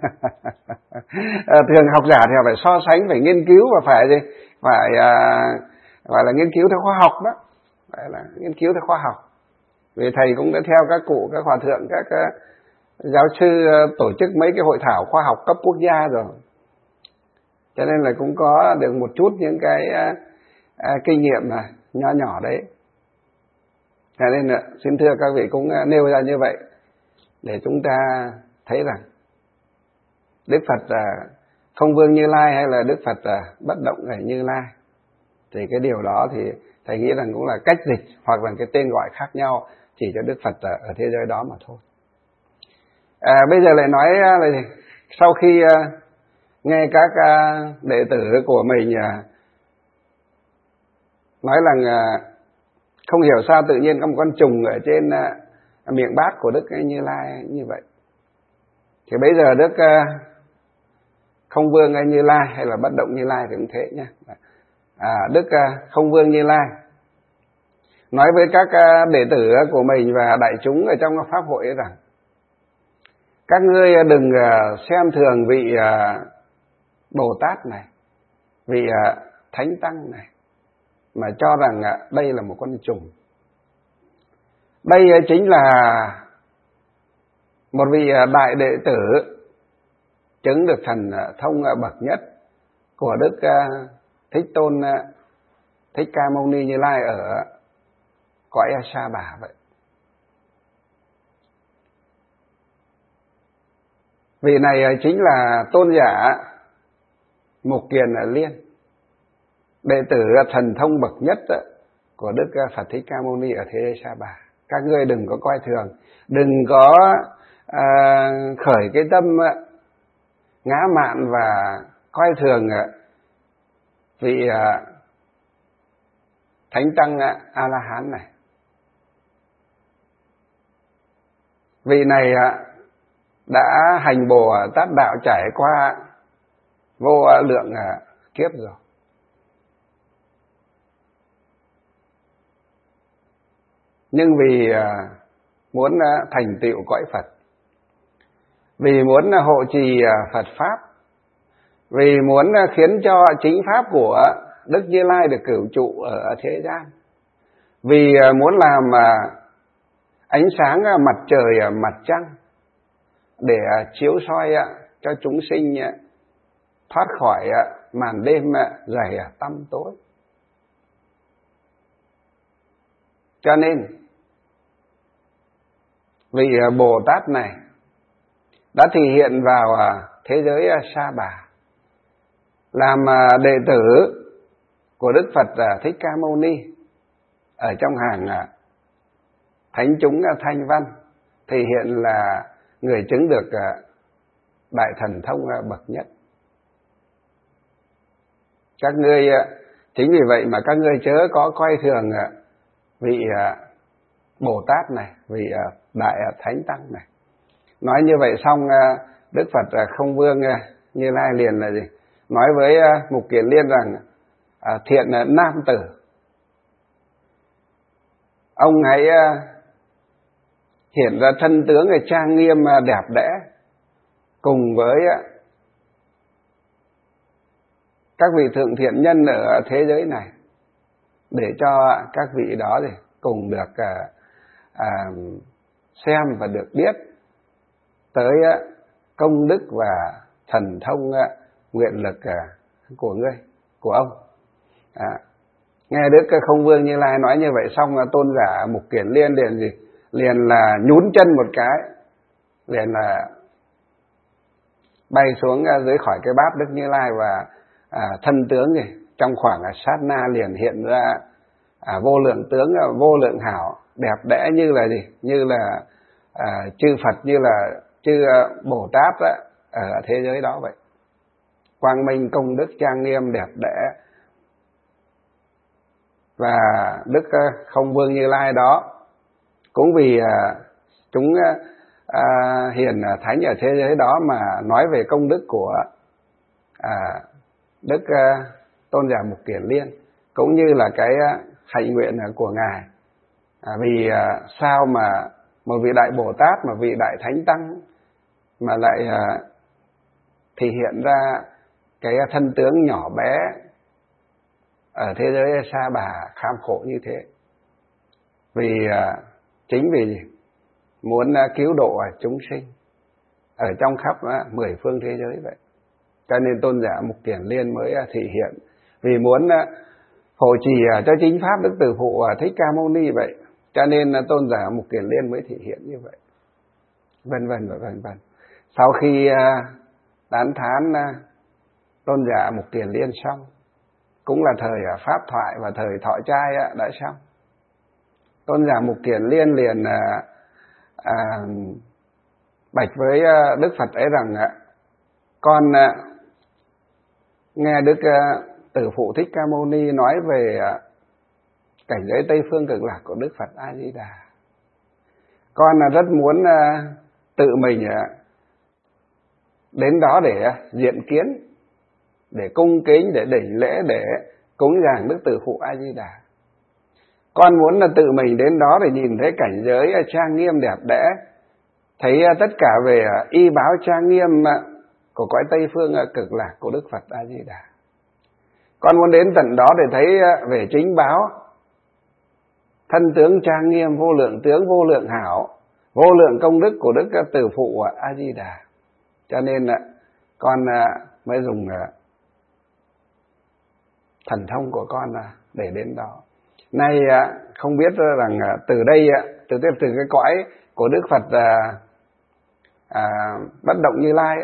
S1: À, thường học giả thì phải so sánh, phải nghiên cứu và phải gì phải à, gọi là nghiên cứu theo khoa học đó, phải là nghiên cứu theo khoa học. Vì thầy cũng đã theo các cụ, các hòa thượng, các uh, giáo sư uh, tổ chức mấy cái hội thảo khoa học cấp quốc gia rồi, cho nên là cũng có được một chút những cái uh, uh, kinh nghiệm này nho nhỏ đấy. Cho nên là xin thưa các vị cũng uh, nêu ra như vậy để chúng ta thấy rằng Đức Phật là Không Vương Như Lai hay là Đức Phật là Bất Động Để Như Lai, thì cái điều đó thì thầy nghĩ rằng cũng là cách dịch hoặc là cái tên gọi khác nhau chỉ cho Đức Phật ở thế giới đó mà thôi. À, bây giờ lại nói là gì? Sau khi uh, nghe các uh, đệ tử của mình uh, nói rằng uh, không hiểu sao tự nhiên có một con trùng ở trên uh, miệng bát của Đức Như Lai như vậy, thì bây giờ Đức uh, Không Vương Như Lai hay là Bất Động Như Lai thì cũng thế nhé. À, Đức uh, Không Vương Như Lai nói với các uh, đệ tử của mình và đại chúng ở trong pháp hội ấy rằng: các ngươi đừng uh, xem thường vị uh, Bồ Tát này, vị uh, Thánh Tăng này, mà cho rằng uh, đây là một con trùng. Đây uh, chính là một vị uh, đại đệ tử chứng được thần uh, thông uh, bậc nhất của Đức uh, Thích Tôn uh, Thích Ca Mâu Ni Như Lai ở cõi Sa Bà vậy. Vị này chính là tôn giả Mục Kiền Liên, đệ tử thần thông bậc nhất của Đức Phật Thích Ca Mâu Ni ở thế giới Sa Bà. Các ngươi đừng có coi thường, đừng có à, khởi cái tâm ngã mạn và coi thường vị à, thánh tăng A La Hán này. Vị này đã hành Bồ Tát đạo trải qua vô lượng kiếp rồi. Nhưng vì muốn thành tựu cõi Phật, vì muốn hộ trì Phật Pháp, vì muốn khiến cho chính Pháp của Đức Như Lai được cửu trụ ở thế gian, vì muốn làm ánh sáng mặt trời mặt trăng để chiếu soi cho chúng sinh thoát khỏi màn đêm dày tăm tối. Cho nên vị Bồ Tát này đã thể hiện vào thế giới Sa Bà, làm đệ tử của Đức Phật Thích Ca Mâu Ni ở trong hàng thánh chúng thanh văn, thể hiện là người chứng được đại thần thông bậc nhất. Các ngươi chính vì vậy mà các ngươi chớ có coi thường vị Bồ Tát này, vị đại thánh tăng này. Nói như vậy xong, Đức Phật Không Vương Như Lai liền là gì? Nói với Mục Kiền Liên rằng: thiện nam tử, ông hãy hiện ra thân tướng trang nghiêm đẹp đẽ cùng với các vị thượng thiện nhân ở thế giới này, để cho các vị đó thì cùng được à, à, xem và được biết tới công đức và thần thông nguyện lực của ngươi, của ông. À, nghe Đức Không Vương Như Lai nói như vậy xong, tôn giả Mục Kiền Liên liền gì? Liền là nhún chân một cái, liền là bay xuống dưới khỏi cái bát Đức Như Lai, và à, thân tướng gì trong khoảng sát na liền hiện ra à, vô lượng tướng, vô lượng hảo, đẹp đẽ như là gì? Như là à, chư Phật, như là chư Bồ Tát đó, ở thế giới đó vậy. Quang minh công đức trang nghiêm đẹp đẽ. Và Đức Không Vương Như Lai đó cũng vì à, chúng à, hiền thánh ở thế giới đó mà nói về công đức của à, Đức à, tôn giả Mục Kiền Liên, cũng như là cái hạnh nguyện của ngài. À, vì à, sao mà một vị đại Bồ Tát, mà vị đại thánh tăng mà lại à, thể hiện ra cái thân tướng nhỏ bé ở thế giới Sa Bà kham khổ như thế? Vì à, chính vì gì? Muốn cứu độ chúng sinh ở trong khắp mười phương thế giới vậy. Cho nên tôn giả Mục Kiền Liên mới thể hiện, vì muốn hộ trì cho chính pháp Đức Từ Phụ Thích Ca Mâu Ni vậy, cho nên tôn giả Mục Kiền Liên mới thể hiện như vậy, vân vân và vân vân. Sau khi tán thán tôn giả Mục Kiền Liên xong, cũng là thời pháp thoại và thời thọ trai đã xong, tôn giả Mục Kiền Liên liền à, bạch với Đức Phật ấy rằng: con nghe Đức Từ Phụ Thích Ca Mâu Ni nói về cảnh giới Tây Phương Cực Lạc của Đức Phật A Di Đà. Con rất muốn tự mình đến đó để diện kiến, để cung kính, để đảnh lễ, để cúng dường Đức Từ Phụ A Di Đà. Con muốn là tự mình đến đó để nhìn thấy cảnh giới trang nghiêm đẹp đẽ, thấy tất cả về y báo trang nghiêm của cõi Tây Phương Cực Lạc của Đức Phật A Di Đà. Con muốn đến tận đó để thấy về chính báo, thân tướng trang nghiêm, vô lượng tướng, vô lượng hảo, vô lượng công đức của Đức Từ Phụ A Di Đà. Cho nên con mới dùng thần thông của con để đến đó. Nay không biết rằng từ đây, từ tiếp từ cái cõi của Đức Phật à, à, Bất Động Như Lai,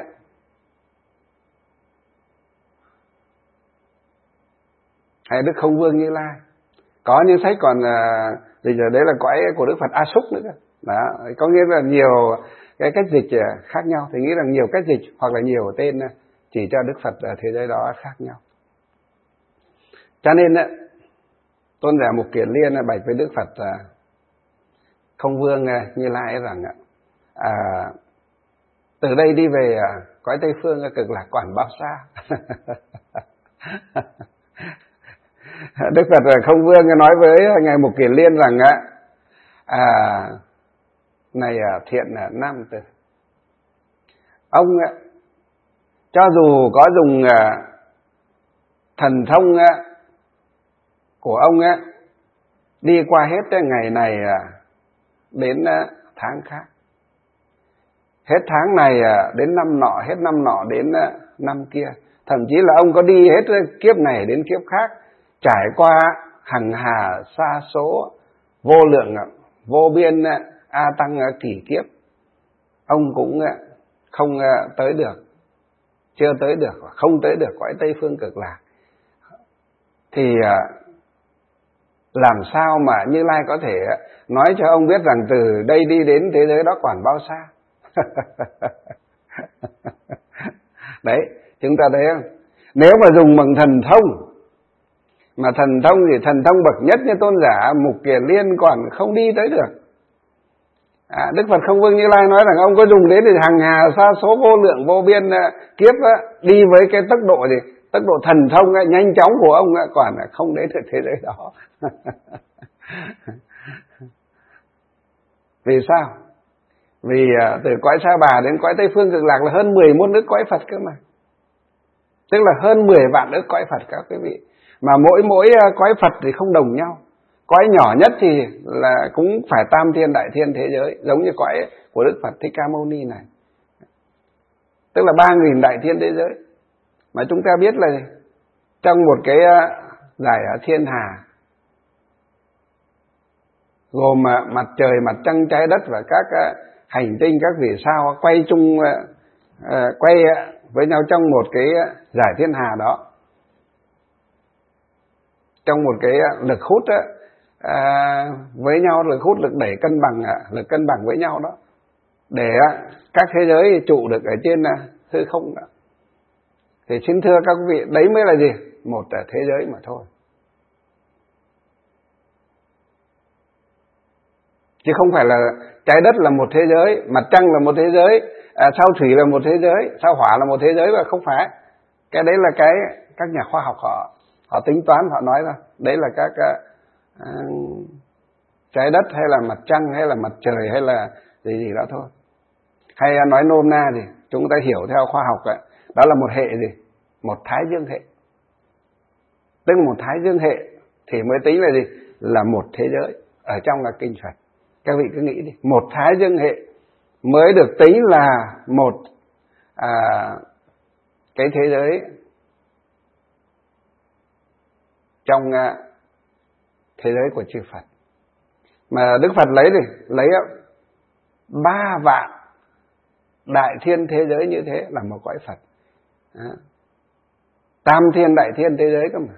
S1: hay Đức Không Vương Như Lai, Có những sách còn dịch là đấy là cõi của Đức Phật A Súc nữa. Đó, có nghĩa là nhiều cái cách dịch khác nhau, thì nghĩ rằng nhiều cách dịch hoặc là nhiều tên chỉ cho Đức Phật ở thế giới đó khác nhau. Cho nên Tôn giả Mục Kiền Liên bạch với Đức Phật Không Vương Như Lai rằng à, từ đây đi về cõi Tây Phương cực lạc còn bao xa. Đức Phật Không Vương nói với ngài Mục Kiền Liên rằng à, này thiện nam tử, ông cho dù có dùng thần thông của ông đi qua hết ngày này đến tháng khác, hết tháng này đến năm nọ, hết năm nọ đến năm kia, thậm chí là ông có đi hết kiếp này đến kiếp khác, trải qua hằng hà sa số vô lượng vô biên a tăng kỷ kiếp, ông cũng không tới được, chưa tới được, không tới được cõi Tây Phương Cực Lạc, thì làm sao mà Như Lai có thể nói cho ông biết rằng từ đây đi đến thế giới đó còn bao xa? Đấy, chúng ta thấy không? Nếu mà dùng bằng thần thông, mà thần thông thì thần thông bậc nhất như Tôn giả Mục Kiền Liên còn không đi tới được. À, Đức Phật Không Vương Như Lai nói rằng ông có dùng đến thì hàng hà sa số vô lượng vô biên kiếp đi với cái tốc độ gì, tốc độ thần thông nhanh chóng của ông còn không đến được thế giới đó. Vì sao? Vì từ cõi Sa Bà đến cõi Tây Phương Cực Lạc là hơn mười muôn ức cõi Phật cơ mà. Tức là hơn mười vạn ức cõi Phật các quý vị. Mà mỗi mỗi cõi Phật thì không đồng nhau. Cõi nhỏ nhất thì là cũng phải tam thiên đại thiên thế giới, giống như cõi của Đức Phật Thích Ca Mâu Ni này. Tức là ba nghìn đại thiên thế giới. Mà chúng ta biết là trong một cái giải thiên hà gồm mặt trời, mặt trăng, trái đất và các hành tinh, các vì sao quay chung quay với nhau trong một cái giải thiên hà đó, trong một cái lực hút đó, à, với nhau, lực hút, lực đẩy cân bằng, lực cân bằng với nhau đó, để các thế giới trụ được ở trên hư không đó. Thì xin thưa các quý vị, đấy mới là gì? Một thế giới mà thôi. Chứ không phải là trái đất là một thế giới, mặt trăng là một thế giới, à, sao thủy là một thế giới, sao hỏa là một thế giới, và không phải. Cái đấy là cái các nhà khoa học họ họ tính toán, họ nói ra. Đấy là các à, trái đất hay là mặt trăng hay là mặt trời hay là gì gì đó thôi. Hay nói nôm na gì, chúng ta hiểu theo khoa học ấy, đó là một hệ gì? Một thái dương hệ. Tức là một thái dương hệ thì mới tính là gì? Là một thế giới ở trong là kinh Phật. Các vị cứ nghĩ đi, một thái dương hệ mới được tính là một à, cái thế giới trong à, thế giới của chư Phật. Mà Đức Phật lấy gì? Lấy ba vạn đại thiên thế giới như thế là một cõi Phật. Đó. Tam thiên đại thiên thế giới cơ mà.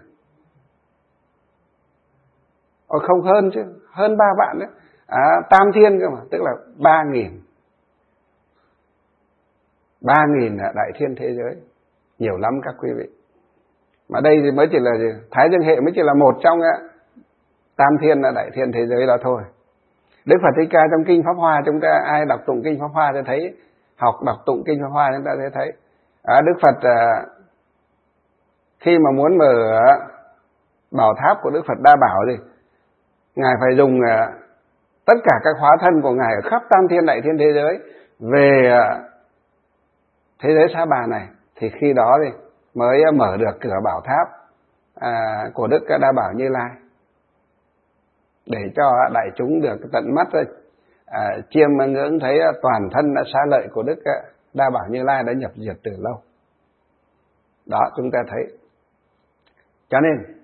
S1: Ồ, không hơn chứ, hơn ba vạn đấy. À, tam thiên cơ mà, tức là ba nghìn. Ba nghìn đại thiên thế giới. Nhiều lắm các quý vị. Mà đây thì mới chỉ là gì? Thái dương hệ mới chỉ là một trong á, tam thiên là đại thiên thế giới đó thôi. Đức Phật Thích Ca trong Kinh Pháp Hoa, chúng ta ai đọc tụng Kinh Pháp Hoa sẽ thấy, học đọc tụng Kinh Pháp Hoa chúng ta sẽ thấy. À, Đức Phật à, khi mà muốn mở bảo tháp của Đức Phật Đa Bảo thì Ngài phải dùng à, tất cả các hóa thân của Ngài ở khắp tam thiên đại thiên thế giới về à, thế giới Sa Bà này, thì khi đó thì mới mở được cửa bảo tháp à, của Đức Đa Bảo Như Lai, để cho đại chúng được tận mắt à, chiêm ngưỡng thấy toàn thân đã xá lợi của Đức Đa Bảo Như Lai đã nhập diệt từ lâu. Đó, chúng ta thấy. Cho nên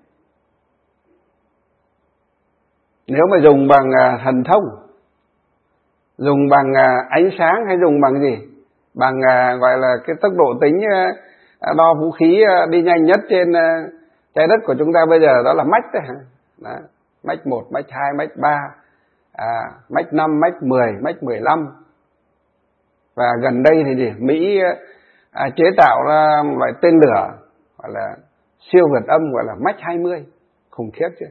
S1: nếu mà dùng bằng thần thông, dùng bằng ánh sáng hay dùng bằng gì, bằng gọi là cái tốc độ tính đo vũ khí đi nhanh nhất trên trái đất của chúng ta bây giờ, đó là Mach đấy. Đó. mách một, mách hai, mách ba, à, mách năm, mách mười, mách mười lăm. Và gần đây thì gì? Mỹ à, chế tạo ra một loại tên lửa gọi là siêu vượt âm, gọi là mách hai mươi. Khủng khiếp chứ.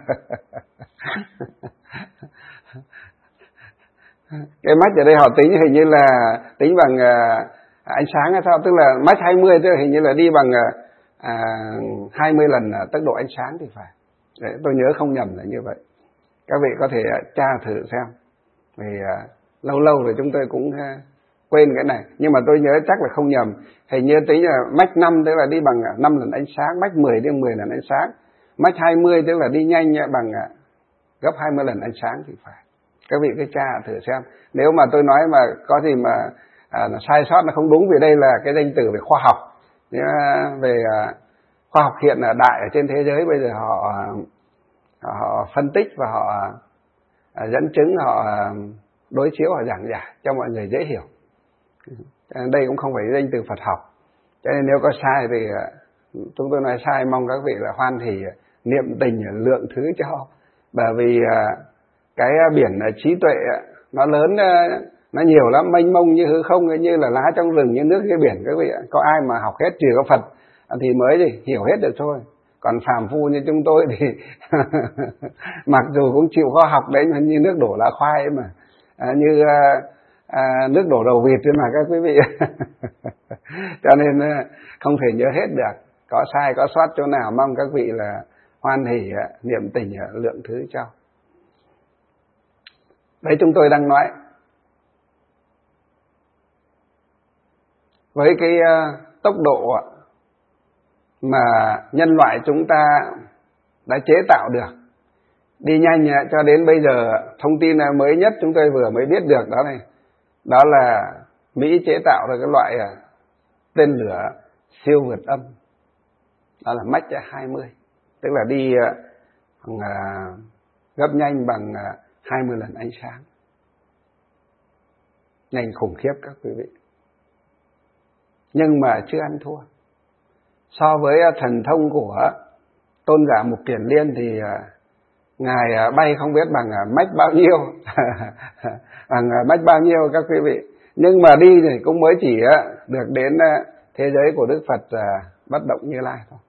S1: Cái mách ở đây họ tính hình như là tính bằng à, ánh sáng hay sao, tức là mách hai mươi tức là hình như là đi bằng à, hai mươi lần tốc độ ánh sáng thì phải. Đấy, tôi nhớ không nhầm là như vậy. Các vị có thể tra thử xem. Vì à, lâu lâu rồi chúng tôi cũng à, quên cái này, nhưng mà tôi nhớ chắc là không nhầm. Hình như tính là mách năm tức là đi bằng năm lần ánh sáng, mách mười đi bằng mười lần ánh sáng, mách hai mươi tức là đi nhanh bằng gấp hai mươi lần ánh sáng thì phải. Các vị cứ tra thử xem. Nếu mà tôi nói mà có gì mà à, sai sót là không đúng, vì đây là cái danh từ về khoa học. Về à, khoa học hiện là đại ở trên thế giới bây giờ họ họ phân tích và họ à, dẫn chứng, họ đối chiếu, họ giảng giải cho mọi người dễ hiểu. Đây cũng không phải danh từ Phật học, cho nên nếu có sai thì chúng tôi nói sai, mong các vị là hoan hỉ niệm tình lượng thứ cho. Bởi vì cái biển trí tuệ nó lớn, nó nhiều lắm, mênh mông như hư không, như là lá trong rừng, như nước dưới biển. Các vị có ai mà học hết, trừ có Phật thì mới gì hiểu hết được thôi. Còn phàm phu như chúng tôi thì mặc dù cũng chịu khó học đấy, như nước đổ lá khoai ấy mà, à, như à, nước đổ đầu vịt chứ mà các quý vị. Cho nên không thể nhớ hết được, có sai có sót chỗ nào mong các vị là hoan hỉ niệm tình lượng thứ cho. Đấy, chúng tôi đang nói với cái tốc độ mà nhân loại chúng ta đã chế tạo được, đi nhanh cho đến bây giờ. Thông tin mới nhất chúng tôi vừa mới biết được đó này, đó là Mỹ chế tạo ra cái loại tên lửa siêu vượt âm, đó là mach hai mươi, tức là đi gấp nhanh bằng hai mươi lần ánh sáng. Nhanh khủng khiếp các quý vị. Nhưng mà chưa ăn thua. So với thần thông của tôn giả Mục Kiền Liên thì ngài bay không biết bằng mach bao nhiêu, bằng mach bao nhiêu các quý vị. Nhưng mà đi thì cũng mới chỉ được đến thế giới của Đức Phật Bất Động Như Lai thôi.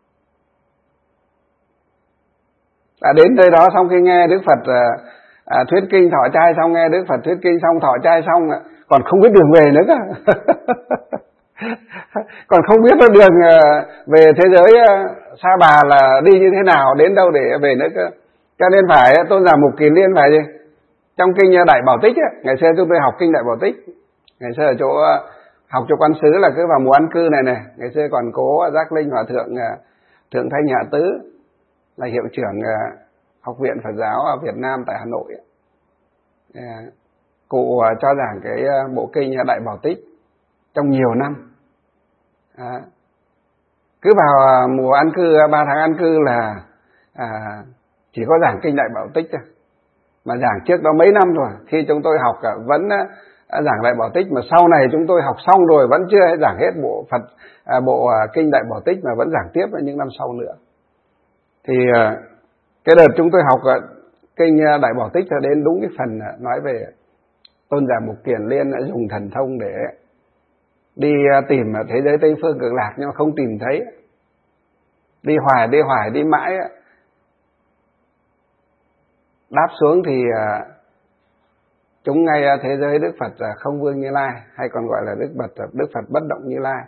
S1: Đã đến nơi đó, xong khi nghe Đức Phật à, thuyết kinh thọ trai xong, nghe Đức Phật thuyết kinh xong, thọ trai xong, còn không biết đường về nữa cơ. Còn không biết đường về thế giới Sa Bà là đi như thế nào, đến đâu để về nữa cơ. Cho nên phải tôn giả Mục Kiền Liên phải gì? Trong kinh Đại Bảo Tích ấy, ngày xưa chúng tôi học kinh Đại Bảo Tích, ngày xưa ở chỗ học cho quan xứ là cứ vào mùa an cư này này, ngày xưa còn cố Giác Linh Hòa thượng Thượng Thanh Hạ Tứ là hiệu trưởng Học viện Phật giáo ở Việt Nam tại Hà Nội. Cụ cho giảng cái bộ kinh Đại Bảo Tích trong nhiều năm. À, cứ vào mùa an cư, ba tháng an cư là à, chỉ có giảng kinh Đại Bảo Tích thôi. Mà giảng trước đó mấy năm rồi, khi chúng tôi học vẫn giảng Đại Bảo Tích, mà sau này chúng tôi học xong rồi vẫn chưa giảng hết bộ Phật à, bộ kinh Đại Bảo Tích, mà vẫn giảng tiếp ở những năm sau nữa. Thì cái đợt chúng tôi học kinh Đại Bảo Tích cho đến đúng cái phần nói về tôn giả Mục Kiền Liên đã dùng thần thông để đi tìm thế giới Tây Phương Cực Lạc, nhưng mà không tìm thấy. Đi hoài, đi hoài, đi mãi. Đáp xuống thì chúng ngay thế giới Đức Phật Không Vương Như Lai, hay còn gọi là Đức Phật Đức Phật Bất Động Như Lai.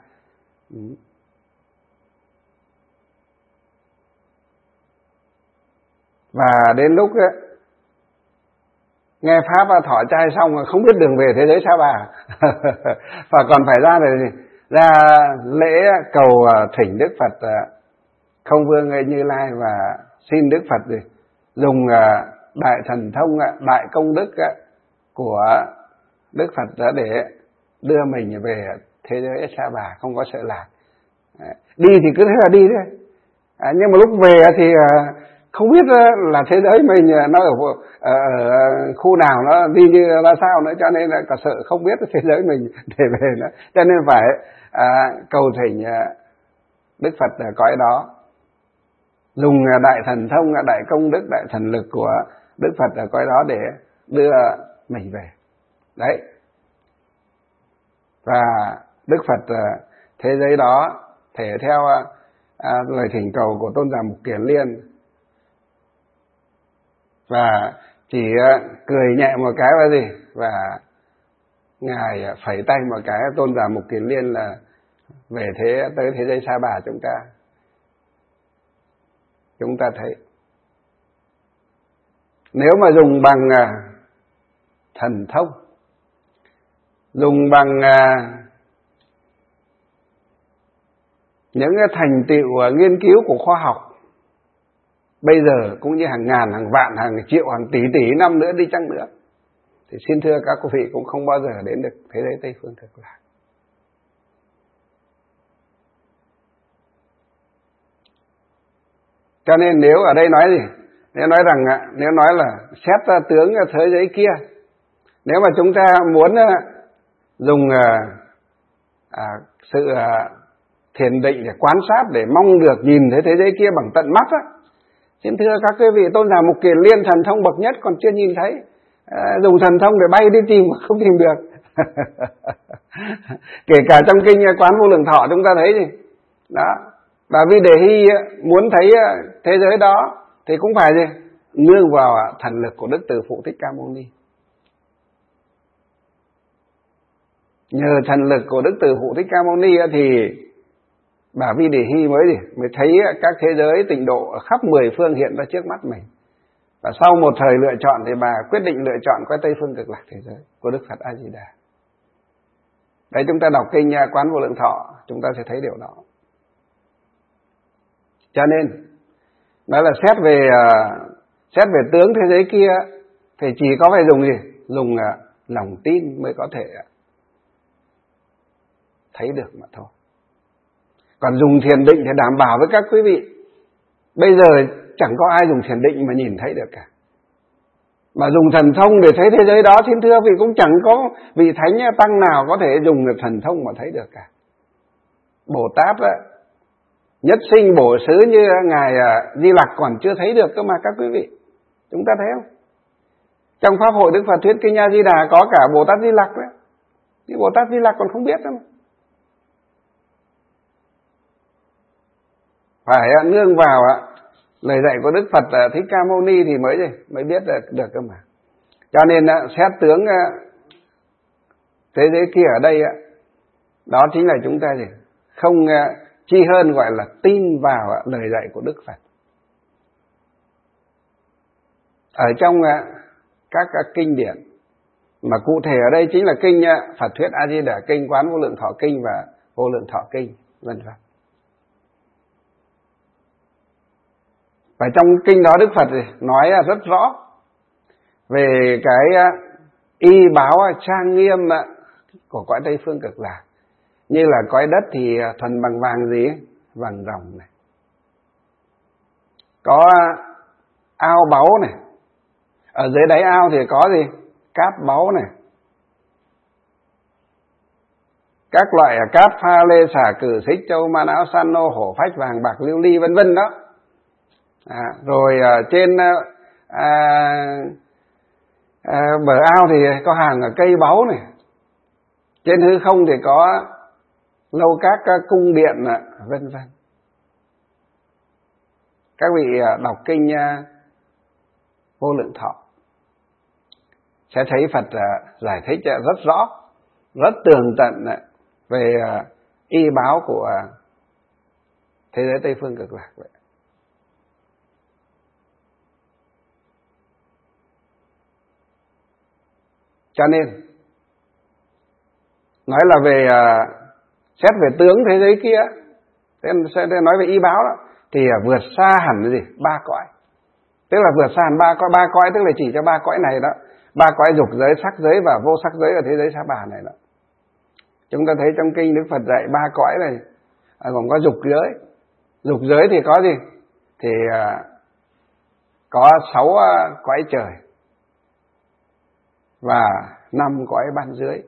S1: Và đến lúc ấy, nghe pháp thọ trai xong không biết đường về thế giới Sa Bà. Và còn phải ra để ra lễ cầu thỉnh Đức Phật Không Vương Như Lai và xin Đức Phật gì dùng đại thần thông, đại công đức của Đức Phật đã để đưa mình về thế giới Sa Bà, không có sợ lạc. Đi thì cứ thế là đi thôi. À, nhưng mà lúc về thì không biết là thế giới mình nó ở, ở, ở khu nào, nó đi như là sao nữa, cho nên là cả sợ không biết thế giới mình để về nữa. Cho nên phải à, cầu thỉnh Đức Phật ở cõi đó. dùng đại thần thông, đại công đức, đại thần lực của Đức Phật ở cõi đó để đưa mình về. Đấy. Và Đức Phật thế giới đó thể theo à, lời thỉnh cầu của Tôn giả Mục Kiền Liên, và chỉ cười nhẹ một cái là gì, và Ngài phẩy tay một cái, Tôn giả Mục Kiền Liên là về thế tới thế giới Sa Bà chúng ta. Chúng ta thấy nếu mà dùng bằng thần thông, dùng bằng những cái thành tựu nghiên cứu của khoa học bây giờ, cũng như hàng ngàn, hàng vạn, hàng triệu, hàng tỷ tỷ năm nữa đi chăng nữa, thì xin thưa các quý vị cũng không bao giờ đến được thế giới Tây Phương Cực Lạc. Cho nên nếu ở đây nói gì, nếu nói rằng nếu nói là xét ra tướng thế giới kia, nếu mà chúng ta muốn dùng à, sự à, thiền định để quan sát, để mong được nhìn thấy thế giới kia bằng tận mắt á, xin thưa các quý vị, Tôn giả Mục Kiền Liên thần thông bậc nhất còn chưa nhìn thấy, à, dùng thần thông để bay đi tìm mà không tìm được. Kể cả trong kinh Quán Vô Lượng Thọ chúng ta thấy gì đó, và vì Đề Hy muốn thấy thế giới đó thì cũng phải gì, nương vào thần lực của Đức Từ Phụ Thích Ca Mâu Ni. Nhờ thần lực của Đức Từ Phụ Thích Ca Mâu Ni thì bà Vi Đề Hy mới gì, mới thấy các thế giới tịnh độ khắp mười phương hiện ra trước mắt mình. Và sau một thời lựa chọn thì bà quyết định lựa chọn qua Tây Phương Cực Lạc thế giới của Đức Phật A Di Đà. Đấy, chúng ta đọc kinh Quán Vô Lượng Thọ chúng ta sẽ thấy điều đó. Cho nên nói là xét về xét về tướng thế giới kia thì chỉ có phải dùng gì, dùng lòng tin mới có thể thấy được mà thôi. Còn dùng thiền định thì đảm bảo với các quý vị, bây giờ chẳng có ai dùng thiền định mà nhìn thấy được cả. Mà dùng thần thông để thấy thế giới đó, xin thưa vì cũng chẳng có vị thánh tăng nào có thể dùng được thần thông mà thấy được cả. Bồ Tát á, nhất sinh bổ xứ như Ngài Di Lặc còn chưa thấy được cơ mà các quý vị. Chúng ta thấy không? Trong Pháp hội Đức Phật thuyết kinh A Di Đà có cả Bồ Tát Di Lặc đấy. Nhưng Bồ Tát Di Lặc còn không biết đâu. Phải nương vào lời dạy của Đức Phật Thích Ca Mâu Ni thì mới gì, mới biết được, được cơ mà. Cho nên xét tướng thế giới kia ở đây, đó chính là chúng ta gì, không chi hơn gọi là tin vào lời dạy của Đức Phật. Ở trong các, các kinh điển, mà cụ thể ở đây chính là kinh Phật thuyết A Di Đà Kinh, Quán Vô Lượng Thọ Kinh và Vô Lượng Thọ Kinh, vân vân. Và trong kinh đó Đức Phật nói rất rõ về cái y báo trang nghiêm của cõi Tây Phương Cực Lạc. Như là cõi đất thì thuần bằng vàng gì? Vàng ròng này. Có ao báu này. Ở dưới đáy ao thì có gì? Cát báu này. Các loại cát pha lê xả cử xích châu ma não san nô hổ phách vàng bạc lưu ly vân vân đó. À, rồi à, trên à, à, bờ ao thì có hàng cây báu này. Trên hư không thì có lâu các cung điện vân vân. Các vị đọc kinh Vô Lượng Thọ sẽ thấy Phật giải thích rất rõ, rất tường tận về y báo của thế giới Tây Phương Cực Lạc vậy. Cho nên nói là về xét về tướng thế giới kia, sẽ nói về y báo đó, thì vượt xa hẳn cái gì? Ba cõi. Tức là vượt xa hẳn ba cõi. Ba cõi tức là chỉ cho ba cõi này đó. Ba cõi dục giới, sắc giới và vô sắc giới ở thế giới Sa Bà này đó. Chúng ta thấy trong kinh Đức Phật dạy ba cõi này còn có dục giới. Dục giới thì có gì? Thì có sáu cõi trời và năm cõi ban dưới.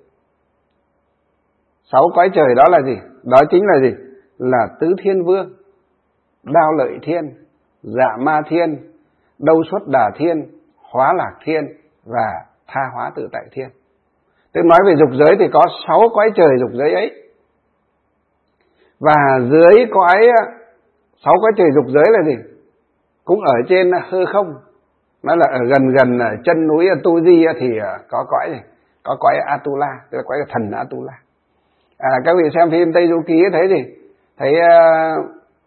S1: Sáu cõi trời đó là gì? Đó chính là gì? Là Tứ Thiên Vương, Đao Lợi Thiên, dạ ma thiên, đâu xuất đà thiên, hóa lạc thiên và tha hóa tự tại thiên. Tức nói về dục giới thì có sáu cõi trời dục giới ấy. Và dưới cõi sáu cõi trời dục giới là gì? Cũng ở trên hư không. Nó là ở gần gần chân núi Tu Di thì có cõi này, có cõi Atula, tức là cõi thần Atula. À, các vị xem phim Tây Du Ký thấy gì? Thấy uh,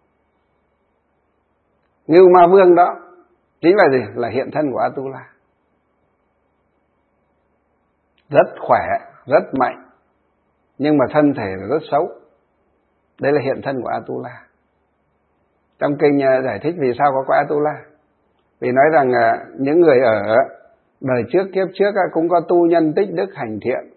S1: Ngưu Ma Vương đó chính là gì? Là hiện thân của Atula. Rất khỏe, rất mạnh, nhưng mà thân thể là rất xấu. Đây là hiện thân của Atula. Trong kinh giải thích vì sao có cõi Atula. Vì nói rằng những người ở đời trước kiếp trước cũng có tu nhân tích đức hành thiện.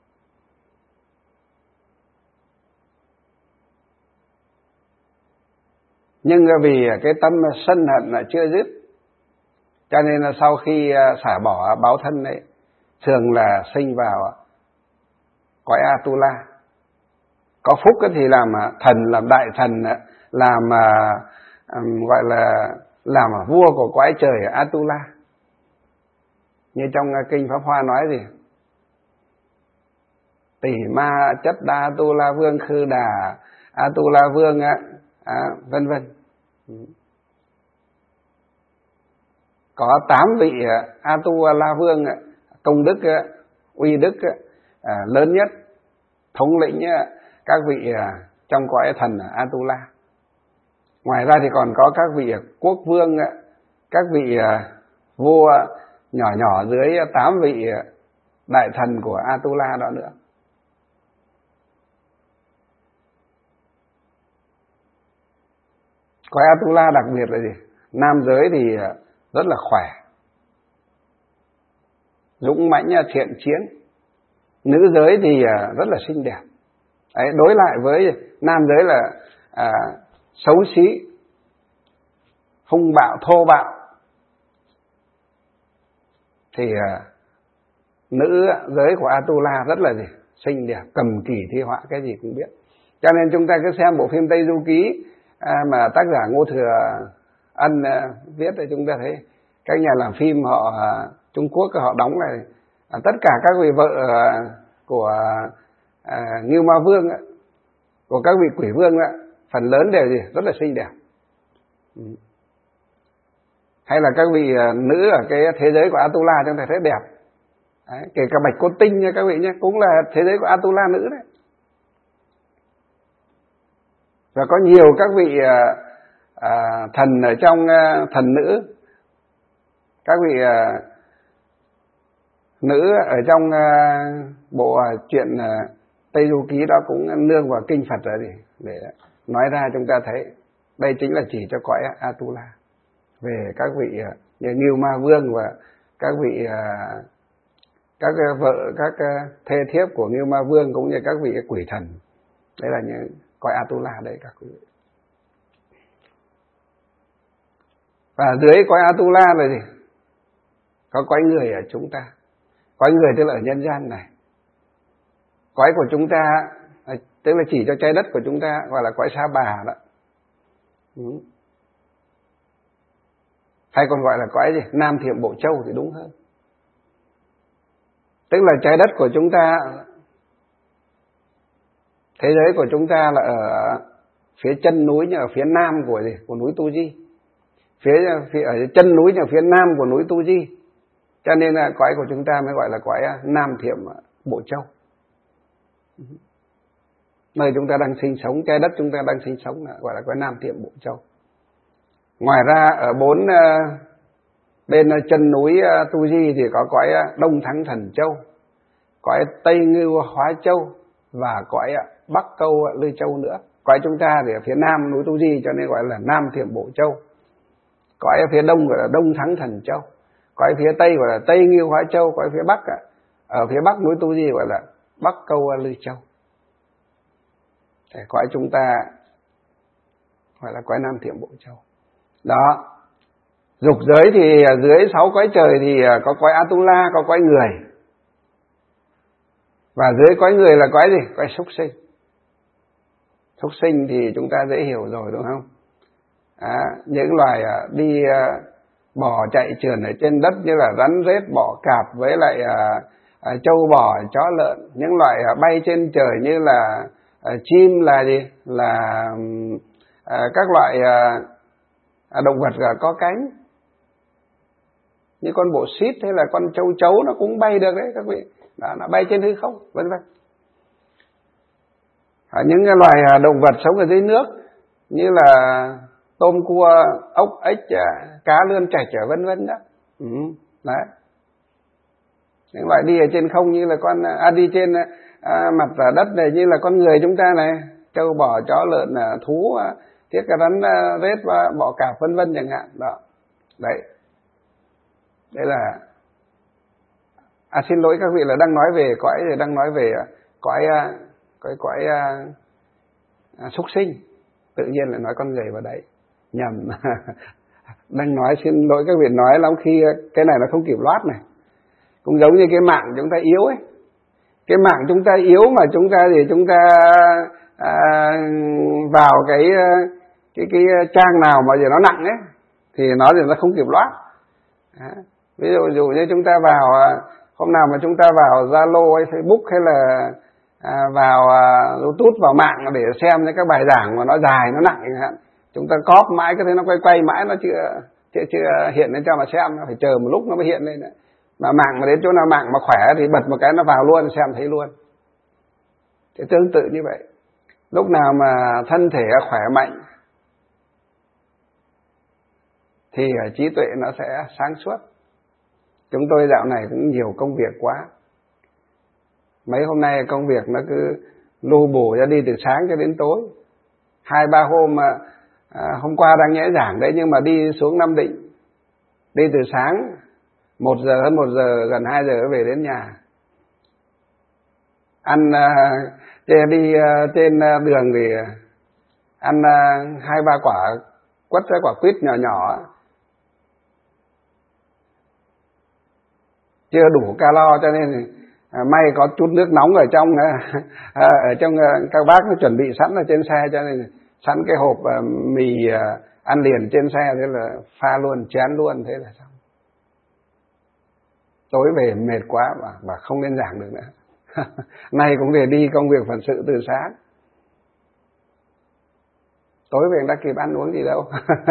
S1: Nhưng vì cái tâm sân hận là chưa dứt, cho nên là sau khi xả bỏ báo thân ấy, thường là sinh vào cõi Atula. Có phúc thì làm thần, làm đại thần, làm um, gọi là làm vua của cõi trời Atula. Như trong kinh Pháp Hoa nói gì? Tỷ ma chất đa Atula vương khư đà Atula vương á, à, vân vân. Có tám vị Atula vương công đức, uy đức à, lớn nhất, thống lĩnh các vị trong cõi thần Atula. Ngoài ra thì còn có các vị quốc vương, các vị vua nhỏ nhỏ dưới tám vị đại thần của Atula đó nữa. Cõi Atula đặc biệt là gì? Nam giới thì rất là khỏe, dũng mãnh thiện chiến. Nữ giới thì rất là xinh đẹp. Đấy, đối lại với nam giới là à, xấu xí, hung bạo, thô bạo, thì à, nữ giới của Atula rất là gì? Xinh đẹp, cầm kỳ thi họa, cái gì cũng biết. Cho nên chúng ta cứ xem bộ phim Tây Du Ký à, mà tác giả Ngô Thừa Ân à, viết thì chúng ta thấy các nhà làm phim họ à, Trung Quốc họ đóng này à, tất cả các vị vợ à, của à, Ngưu Ma Vương á, của các vị quỷ vương á, phần lớn đều gì? Rất là xinh đẹp. Ừ. Hay là các vị uh, nữ ở cái thế giới của Atula chúng ta thấy đẹp. Đấy, kể cả Bạch Cốt Tinh nha các vị nhé, cũng là thế giới của Atula nữ đấy. Và có nhiều các vị uh, uh, thần ở trong uh, thần nữ, các vị uh, nữ ở trong uh, bộ uh, truyện uh, Tây Du Ký đó cũng nương vào kinh Phật rồi gì để nói ra chúng ta thấy đây chính là chỉ cho cõi Atula, về các vị như Ngưu Ma Vương và các vị các vợ, các thê thiếp của Ngưu Ma Vương cũng như các vị quỷ thần. Đấy là những cõi Atula đấy các quý vị. Và dưới cõi Atula là gì? Có cõi người ở chúng ta. Cõi người tức là ở nhân gian này. Cõi của chúng ta tức là chỉ cho trái đất của chúng ta, gọi là cõi Sa Bà đó. Ừ. Hay còn gọi là cõi gì? Nam Thiểm Bộ Châu thì đúng hơn. Tức là trái đất của chúng ta, thế giới của chúng ta là ở phía chân núi, nhưng ở phía nam của gì? Của núi Tu Di. Phía, phía ở chân núi nhưng ở phía nam của núi Tu Di. Cho nên là cõi của chúng ta mới gọi là cõi Nam Thiểm Bộ Châu. Nơi chúng ta đang sinh sống, trái đất chúng ta đang sinh sống là gọi là cõi Nam Thiểm Bộ Châu. Ngoài ra ở bốn uh, bên chân núi uh, Tu Di thì có cõi uh, Đông Thắng Thần Châu, cõi Tây Ngưu Hóa Châu và cõi uh, Bắc Câu uh, Lư Châu nữa. Cõi chúng ta thì ở phía nam núi Tu Di cho nên gọi là Nam Thiểm Bộ Châu. Cõi ở phía đông gọi là Đông Thắng Thần Châu. Cõi phía tây gọi là Tây Ngưu Hóa Châu. Cõi phía bắc uh, ở phía bắc núi Tu Di gọi là Bắc Câu uh, Lư Châu. Để cõi chúng ta gọi là cõi Nam Thiểm Bộ Châu. Đó. Dục giới thì dưới sáu cõi trời thì có cõi Atula, có cõi người. Và dưới cõi người là cõi gì? Cõi súc sinh. Súc sinh thì chúng ta dễ hiểu rồi đúng không? à, những loài à, đi à, bò chạy trườn ở trên đất như là rắn rết, bọ cạp với lại à, à, trâu bò, chó lợn, những loài à, bay trên trời như là à, chim, là gì, là à, các loại à, à, động vật à, có cánh như con bồ xít hay là con châu chấu, nó cũng bay được đấy các vị. Đó, nó bay trên hư không, vân vân. À, những cái loài à, động vật sống ở dưới nước như là tôm, cua, ốc, ếch, cá lươn, trạch, vân vân đó. Ừ, đấy. Những loại đi ở trên không như là con à, đi trên à, mặt đất này như là con người chúng ta này, trâu bò, chó lợn, thú, thiết cá rắn, rết và bọ cạp vân vân chẳng hạn. Đó. Đấy. Đấy là à xin lỗi các vị là đang nói về cõi, đang nói về cõi cõi cõi à, súc sinh. Tự nhiên lại nói con người vào đấy. Nhầm. Đang nói, xin lỗi các vị, nói lắm khi cái này nó không kịp loát này. Cũng giống như cái mạng chúng ta yếu ấy. Cái mạng chúng ta yếu mà chúng ta thì chúng ta à, vào cái cái cái trang nào mà giờ nó nặng ấy thì nó thì nó không kịp loát. À, ví dụ, dụ như chúng ta vào hôm nào mà chúng ta vào Zalo hay Facebook hay là à, vào à, YouTube, vào mạng để xem những các bài giảng mà nó dài, nó nặng chẳng hạn, chúng ta cóp mãi cái thế nó quay quay mãi nó chưa chưa chưa hiện lên cho mà xem, nó phải chờ một lúc nó mới hiện lên đấy. Mà mạng mà đến chỗ nào mạng mà khỏe thì bật một cái nó vào luôn, xem thấy luôn. Thì tương tự như vậy, lúc nào mà thân thể khỏe mạnh thì trí tuệ nó sẽ sáng suốt. Chúng tôi dạo này cũng nhiều công việc quá. Mấy hôm nay công việc nó cứ lu bù ra, đi từ sáng cho đến tối. Hai ba hôm mà à, hôm qua đang nhẽ giảng đấy, nhưng mà đi xuống Nam Định, đi từ sáng một giờ hơn một giờ, gần hai giờ về đến nhà. Ăn uh, đi uh, trên đường thì ăn uh, hai ba quả quất, cái quả quýt nhỏ nhỏ, chưa đủ calo, cho nên à, may có chút nước nóng ở trong à, ở trong à, các bác nó chuẩn bị sẵn ở trên xe, cho nên sẵn cái hộp à, mì à, ăn liền trên xe, thế là pha luôn, chén luôn, thế là xong. Tối về mệt quá và, và không nên giảng được nữa. Nay cũng để đi công việc phận sự từ sáng, tối về đã kịp ăn uống gì đâu.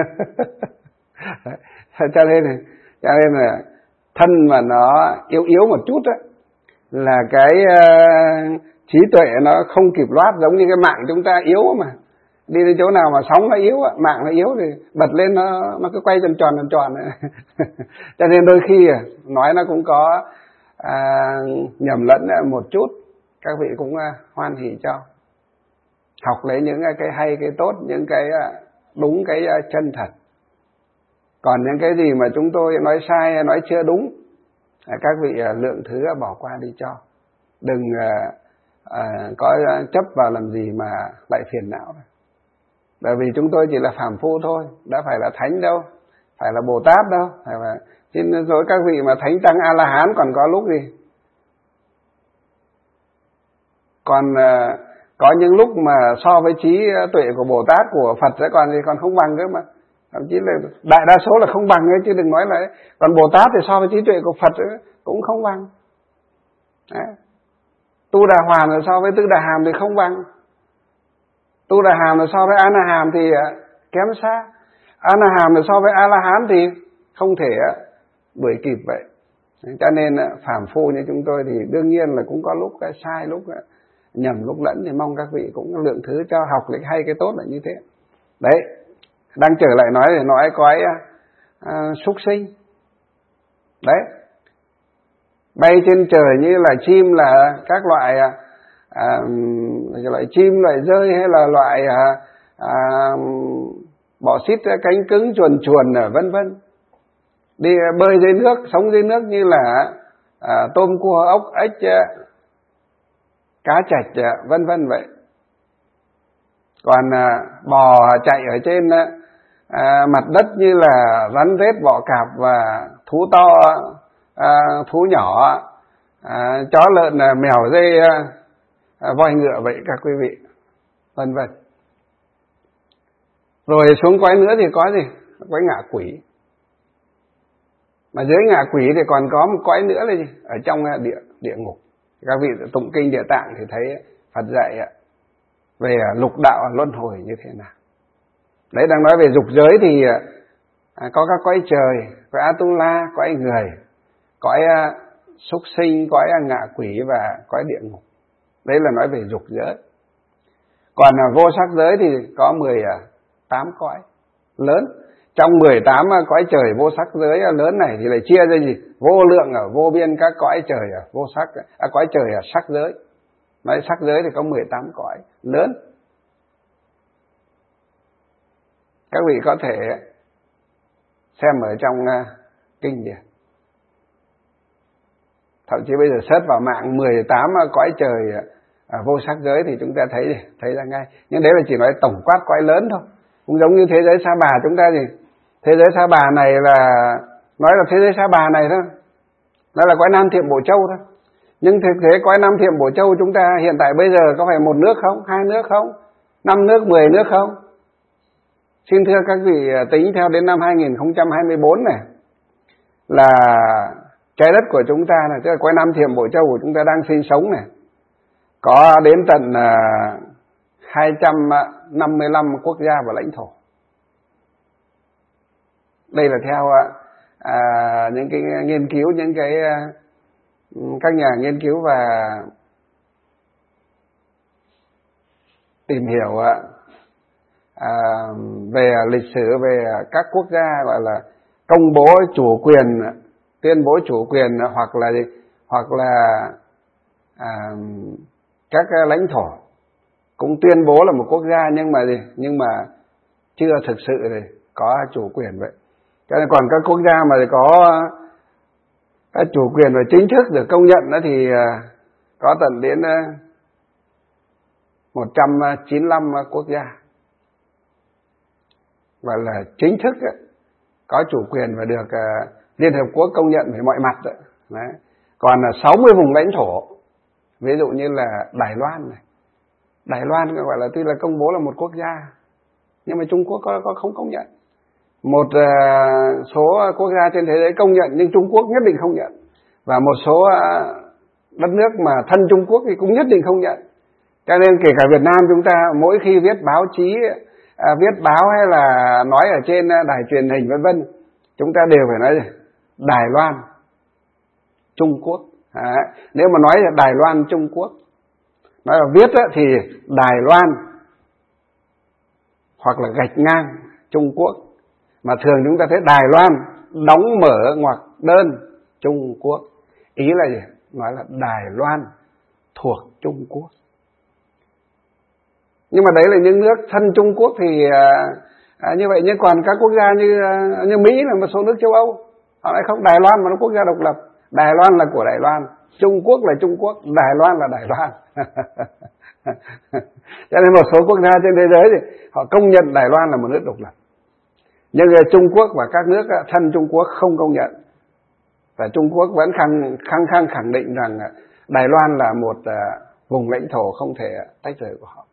S1: cho nên cho nên là thân mà nó yếu yếu một chút á, là cái uh, trí tuệ nó không kịp loát, giống như cái mạng chúng ta yếu mà. Đi đến chỗ nào mà sóng nó yếu, mạng nó yếu thì bật lên nó nó cứ quay tròn tròn tròn tròn. Cho nên đôi khi nói nó cũng có à, nhầm lẫn một chút, các vị cũng à, hoan hỉ cho. Học lấy những cái hay, cái tốt, những cái đúng, cái chân thật. Còn những cái gì mà chúng tôi nói sai, nói chưa đúng, các vị lượng thứ bỏ qua đi cho. Đừng à, à, có chấp vào làm gì mà lại phiền não. Bởi vì chúng tôi chỉ là phàm phu thôi, đã phải là thánh đâu, phải là Bồ Tát đâu. Phải là... Xin lỗi các vị mà thánh tăng A-la-hán còn có lúc gì. Còn à, có những lúc mà so với trí tuệ của Bồ Tát, của Phật sẽ còn gì, còn không bằng nữa mà. Thậm chí là đại đa số là không bằng ấy, chứ đừng nói là ấy. Còn Bồ Tát thì so với trí tuệ của Phật ấy, cũng không bằng. Đấy. Tu Đà Hoàn là so với Tư Đà Hàm thì không bằng. Tu Đà Hàm là so với A Na Hàm thì kém xa. A Na Hàm là so với A La Hán thì không thể đuổi kịp vậy. Cho nên phàm phu như chúng tôi thì đương nhiên là cũng có lúc cái sai, lúc nhầm, lúc lẫn, thì mong các vị cũng lượng thứ cho, học cái hay cái tốt là như thế. Đấy, đang trở lại nói để nói cõi à, súc sinh. Đấy, bay trên trời như là chim, là các loại à, loại chim, loại rơi, hay là loại à, à, bọ xít cánh cứng, chuồn chuồn, vân vân. Đi bơi dưới nước, sống dưới nước như là à, tôm, cua, ốc, ếch, cá trạch, vân vân vậy. Còn à, bò chạy ở trên à, mặt đất như là rắn rết, bọ cạp và thú to, à, thú nhỏ, à, chó lợn, mèo, dê, à, voi ngựa vậy các quý vị, vân vân. Rồi xuống cõi nữa thì có gì? Cõi ngạ quỷ. Mà dưới ngạ quỷ thì còn có một cõi nữa là gì? Ở trong địa địa ngục. Các vị tụng kinh Địa Tạng thì thấy Phật dạy về lục đạo luân hồi như thế nào. Đấy, đang nói về dục giới thì có các cõi trời, cõi Atula, cõi người, cõi súc sinh, cõi ngạ quỷ và cõi địa ngục. Đấy là nói về dục giới. Còn vô sắc giới thì có mười tám cõi lớn. Trong mười tám cõi trời vô sắc giới lớn này thì lại chia ra gì? Vô lượng ở vô biên các cõi trời ở vô sắc, à, cõi trời ở sắc giới. Nói sắc giới thì có mười tám cõi lớn. Các vị có thể xem ở trong uh, kinh điển. Thậm chí bây giờ search vào mạng mười tám cõi trời uh, vô sắc giới thì chúng ta thấy thấy ra ngay. Nhưng đấy là chỉ nói tổng quát cõi lớn thôi. Cũng giống như thế giới Sa Bà chúng ta thì thế giới Sa Bà này là nói là thế giới Sa Bà này thôi. Đó là cõi Nam Thiệm Bộ Châu thôi. Nhưng thực tế cõi Nam Thiệm Bộ Châu chúng ta hiện tại bây giờ có phải một nước không? Hai nước không? Năm nước, mười nước không? Xin thưa các vị, tính theo đến năm hai nghìn không trăm hai mươi bốn này là trái đất của chúng ta này, tức là cõi Nam Thiệm Bộ Châu của chúng ta đang sinh sống này, có đến tận hai trăm năm mươi lăm quốc gia và lãnh thổ. Đây là theo à, những cái nghiên cứu, những cái các nhà nghiên cứu và tìm hiểu à, về lịch sử về các quốc gia gọi là công bố chủ quyền, tuyên bố chủ quyền hoặc là hoặc là à, các lãnh thổ cũng tuyên bố là một quốc gia nhưng mà gì nhưng mà chưa thực sự thì có chủ quyền vậy. Cho nên còn các quốc gia mà có các chủ quyền và chính thức được công nhận đó thì có tận đến một trăm chín mươi lăm quốc gia và là chính thức có chủ quyền và được Liên Hợp Quốc công nhận về mọi mặt. Đấy. Còn là sáu mươi vùng lãnh thổ, ví dụ như là Đài Loan này. Đài Loan gọi là tuy là công bố là một quốc gia nhưng mà Trung Quốc có, có không công nhận. Một uh, số quốc gia trên thế giới công nhận nhưng Trung Quốc nhất định không nhận. Và một số uh, đất nước mà thân Trung Quốc thì cũng nhất định không nhận. Cho nên kể cả Việt Nam chúng ta mỗi khi viết báo chí, uh, viết báo hay là nói ở trên uh, đài truyền hình vân vân, chúng ta đều phải nói gì? Đài Loan, Trung Quốc. À, nếu mà nói là Đài Loan, Trung Quốc, nói là viết á, thì Đài Loan hoặc là gạch ngang Trung Quốc. Mà thường chúng ta thấy Đài Loan đóng mở ngoặc đơn Trung Quốc. Ý là gì? Nói là Đài Loan thuộc Trung Quốc. Nhưng mà đấy là những nước thân Trung Quốc thì à, à, như vậy. Nhưng còn các quốc gia như như Mỹ là một số nước châu Âu, họ nói không, Đài Loan mà nó quốc gia độc lập. Đài Loan là của Đài Loan, Trung Quốc là Trung Quốc, Đài Loan là Đài Loan. Cho nên một số quốc gia trên thế giới thì họ công nhận Đài Loan là một nước độc lập. Nhưng Trung Quốc và các nước thân Trung Quốc không công nhận. Và Trung Quốc vẫn khăng khăng khăng khẳng định rằng Đài Loan là một vùng lãnh thổ không thể tách rời của họ.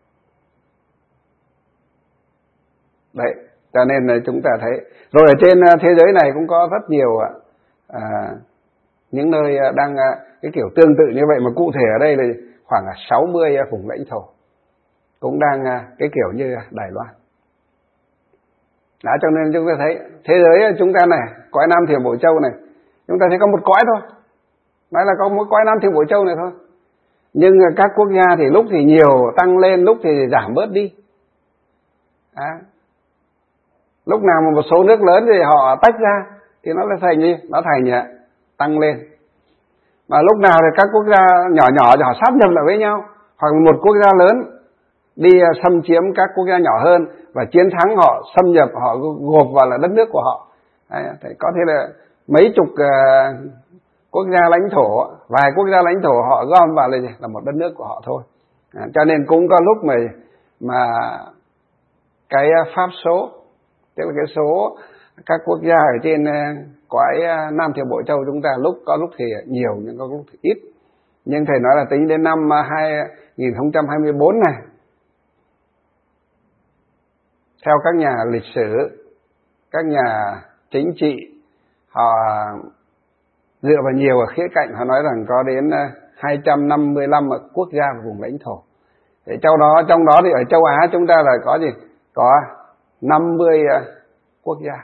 S1: Đấy, cho nên là chúng ta thấy. Rồi ở trên thế giới này cũng có rất nhiều à, những nơi đang cái kiểu tương tự như vậy, mà cụ thể ở đây là khoảng sáu mươi vùng lãnh thổ cũng đang cái kiểu như Đài Loan. Đó, cho nên chúng ta thấy thế giới chúng ta này, cõi Nam Thiểm Bộ Châu này, chúng ta thấy có một cõi thôi. Nói là có một cõi Nam Thiểm Bộ Châu này thôi. Nhưng các quốc gia thì lúc thì nhiều tăng lên, lúc thì giảm bớt đi. À, lúc nào mà một số nước lớn thì họ tách ra thì nó là thành gì? Nó thành tăng lên. Mà lúc nào thì các quốc gia nhỏ nhỏ thì họ sáp nhập lại với nhau, hoặc một quốc gia lớn đi xâm chiếm các quốc gia nhỏ hơn và chiến thắng họ, xâm nhập họ, gộp vào là đất nước của họ. Đấy, thì có thể là mấy chục uh, quốc gia lãnh thổ, vài quốc gia lãnh thổ họ gom vào là gì? Là một đất nước của họ thôi. À, cho nên cũng có lúc mà mà cái pháp số, tức là cái số các quốc gia ở trên cõi Nam Thiểm Bộ Châu chúng ta lúc có lúc thì nhiều nhưng có lúc thì ít. Nhưng thầy nói là tính đến năm hai nghìn không trăm hai mươi bốn này, theo các nhà lịch sử, các nhà chính trị, họ dựa vào nhiều ở khía cạnh, họ nói rằng có đến hai trăm năm mươi lăm quốc gia và vùng lãnh thổ. Thì trong đó, trong đó thì ở châu Á chúng ta là có gì? Có năm mươi quốc gia.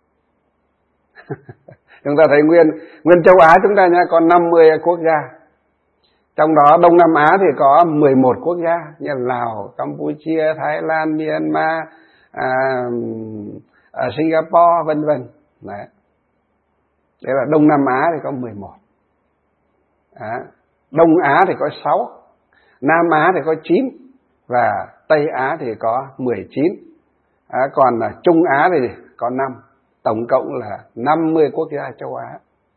S1: Chúng ta thấy nguyên nguyên châu Á chúng ta nha, có năm mươi quốc gia. Trong đó Đông Nam Á thì có mười một quốc gia như Lào, Campuchia, Thái Lan, Myanmar, à, à, Singapore, vân vân. Đấy. Đấy là Đông Nam Á thì có mười một. À, Đông Á thì có sáu, Nam Á thì có chín và Tây Á thì có mười chín. À, còn là Trung Á thì có năm. Tổng cộng là năm mươi quốc gia châu Á.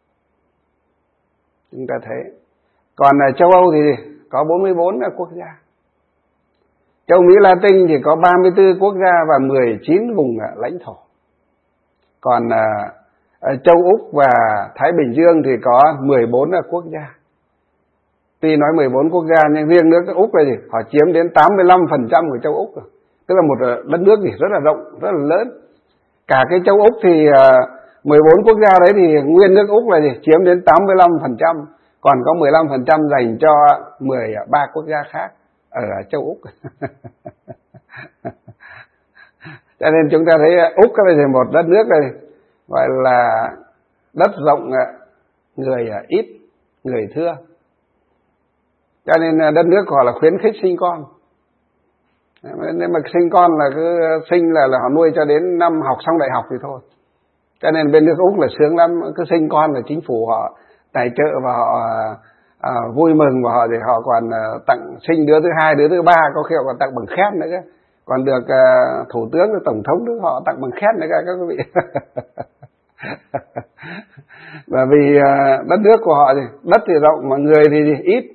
S1: Chúng ta thấy. Còn ở châu Âu thì có bốn mươi bốn quốc gia. Châu Mỹ Latin thì có ba mươi tư quốc gia và mười chín vùng lãnh thổ. Còn ở châu Úc và Thái Bình Dương thì có mười bốn quốc gia. Tuy nói mười bốn quốc gia nhưng riêng nước Úc này thì họ chiếm đến tám mươi lăm phần trăm của châu Úc rồi. Tức là một đất nước thì rất là rộng, rất là lớn. Cả cái châu Úc thì mười bốn quốc gia đấy thì nguyên nước Úc là gì? Chiếm đến tám mươi lăm phần trăm. Còn có mười lăm phần trăm dành cho mười ba quốc gia khác ở châu Úc. Cho nên chúng ta thấy Úc là một đất nước này gọi là đất rộng, người ít, người thưa. Cho nên đất nước họ là khuyến khích sinh con. Nếu mà sinh con là cứ sinh là, là họ nuôi cho đến năm học xong đại học thì thôi. Cho nên bên nước Úc là sướng lắm, cứ sinh con là chính phủ họ tài trợ và họ à, vui mừng, và họ thì họ còn à, tặng sinh đứa thứ hai, đứa thứ ba, có khi họ còn tặng bằng khen nữa cơ. Còn được à, thủ tướng, tổng thống nước họ tặng bằng khen nữa các quý vị. Bởi vì à, đất nước của họ thì đất thì rộng mà người thì, thì ít.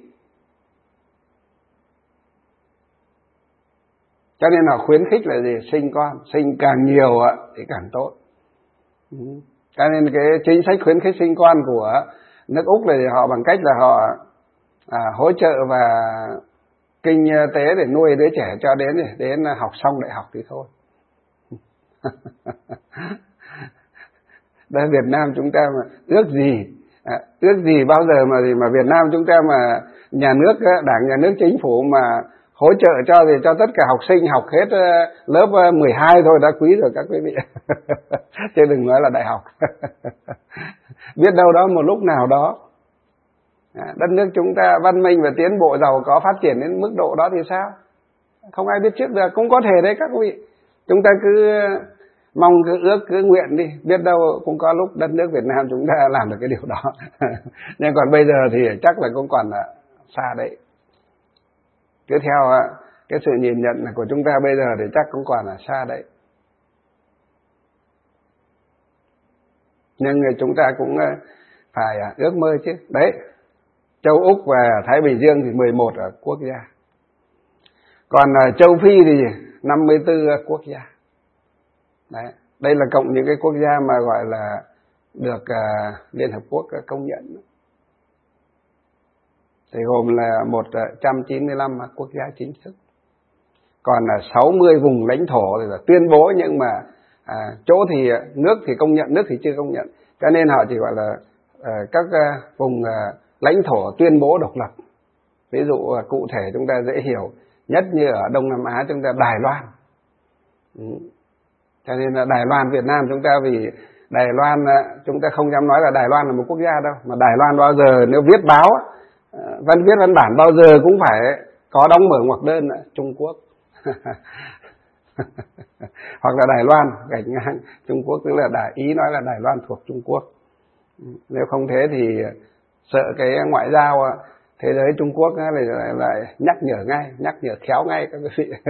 S1: Cho nên họ khuyến khích là gì? Sinh con, sinh càng nhiều thì càng tốt. Cho nên cái chính sách khuyến khích sinh con của nước Úc này thì họ bằng cách là họ à, hỗ trợ và kinh tế để nuôi đứa trẻ cho đến đến học xong đại học thì thôi. Đây Việt Nam chúng ta mà ước gì à, ước gì bao giờ mà gì mà Việt Nam chúng ta mà nhà nước, đảng nhà nước chính phủ mà hỗ trợ cho thì cho tất cả học sinh học hết lớp mười hai thôi đã quý rồi các quý vị. Chứ đừng nói là đại học. Biết đâu đó một lúc nào đó đất nước chúng ta văn minh và tiến bộ giàu có phát triển đến mức độ đó thì sao? Không ai biết trước được, cũng có thể đấy các quý vị. Chúng ta cứ mong, cứ ước, cứ nguyện đi. Biết đâu cũng có lúc đất nước Việt Nam chúng ta làm được cái điều đó. Nhưng còn bây giờ thì chắc là cũng còn xa đấy. Cứ theo cái sự nhìn nhận của chúng ta bây giờ thì chắc cũng còn là xa đấy. Nhưng chúng ta cũng phải ước mơ chứ. Đấy, châu Úc và Thái Bình Dương thì mười một quốc gia. Còn châu Phi thì năm mươi tư quốc gia. Đấy, đây là cộng những cái quốc gia mà gọi là được Liên Hợp Quốc công nhận. Thì gồm là một trăm chín mươi lăm quốc gia chính thức. Còn là sáu mươi vùng lãnh thổ thì là tuyên bố, nhưng mà à, chỗ thì nước thì công nhận, nước thì chưa công nhận. Cho nên họ chỉ gọi là à, các à, vùng à, lãnh thổ tuyên bố độc lập. Ví dụ à, cụ thể chúng ta dễ hiểu nhất như ở Đông Nam Á chúng ta Đài Loan. Ừ. Cho nên là Đài Loan Việt Nam chúng ta, vì Đài Loan chúng ta không dám nói là Đài Loan là một quốc gia đâu, mà Đài Loan bao giờ nếu viết báo, văn viết văn bản bao giờ cũng phải có đóng mở ngoặc đơn Trung Quốc. Hoặc là Đài Loan gạch ngang Trung Quốc, tức là Đài Ý nói là Đài Loan thuộc Trung Quốc. Nếu không thế thì sợ cái ngoại giao thế giới Trung Quốc lại, lại, lại nhắc nhở ngay, nhắc nhở khéo ngay các quý vị.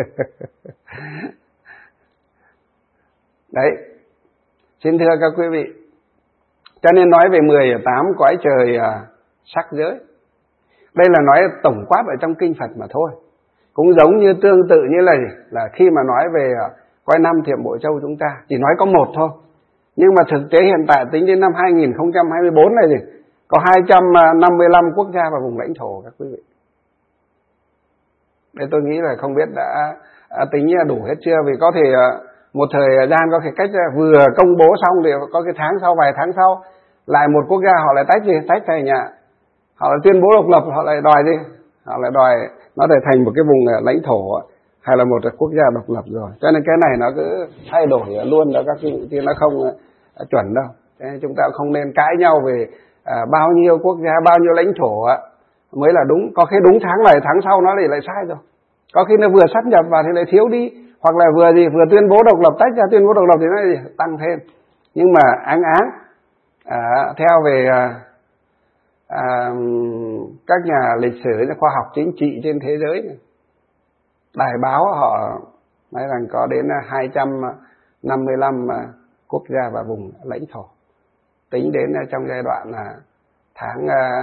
S1: Đấy, xin thưa các quý vị, cho nên nói về mười tám cõi trời sắc giới, đây là nói tổng quát ở trong kinh Phật mà thôi. Cũng giống như tương tự như là là khi mà nói về cõi năm Thiểm Bộ Châu chúng ta chỉ nói có một thôi, nhưng mà thực tế hiện tại tính đến năm hai nghìn không trăm hai mươi bốn này thì có hai trăm năm mươi lăm quốc gia và vùng lãnh thổ các quý vị. Đây tôi nghĩ là không biết đã, đã tính đủ hết chưa, vì có thể một thời gian có cái cách vừa công bố xong thì có cái tháng sau, vài tháng sau lại một quốc gia họ lại tách gì tách thành nhà, họ lại tuyên bố độc lập, họ lại đòi đi, họ lại đòi nó để thành một cái vùng lãnh thổ hay là một quốc gia độc lập rồi. Cho nên cái này nó cứ thay đổi luôn đó các vị, chứ nó không chuẩn đâu. Thế nên chúng ta không nên cãi nhau về à, bao nhiêu quốc gia, bao nhiêu lãnh thổ mới là đúng. Có khi đúng tháng này tháng sau nó lại lại sai rồi. Có khi nó vừa sát nhập vào thì lại thiếu đi, hoặc là vừa gì vừa tuyên bố độc lập tách ra, tuyên bố độc lập thì nó gì tăng thêm. Nhưng mà áng áng à, theo về à, à, các nhà lịch sử, khoa học chính trị trên thế giới này, đài báo họ nói rằng có đến hai trăm năm mươi lăm quốc gia và vùng lãnh thổ, tính đến trong giai đoạn là tháng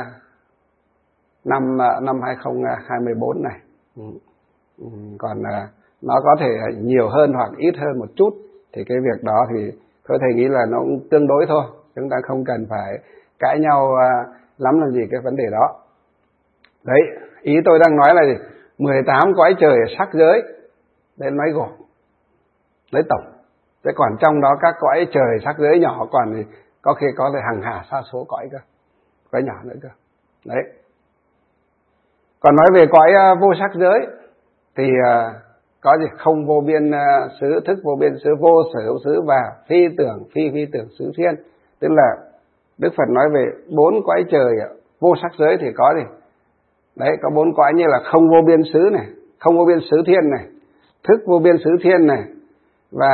S1: năm năm hai không hai bốn này. Còn nó có thể nhiều hơn hoặc ít hơn một chút, thì cái việc đó thì tôi thầy nghĩ là nó cũng tương đối thôi, chúng ta không cần phải cãi nhau lắm làm gì cái vấn đề đó. Đấy, ý tôi đang nói là gì? mười tám cõi trời sắc giới, đến nói gồm, lấy tổng. Thế còn trong đó các cõi trời sắc giới nhỏ còn thì có khi có thể hàng hà sa số cõi cơ, cõi nhỏ nữa cơ. Đấy. Còn nói về cõi vô sắc giới thì có gì? Không vô biên xứ, thức vô biên xứ, vô sở hữu xứ và phi tưởng phi phi tưởng xứ thiên. Tức là Đức Phật nói về bốn cõi trời vô sắc giới thì có gì? Đấy, có bốn cõi như là không vô biên xứ này, không vô biên xứ thiên này, thức vô biên xứ thiên này, và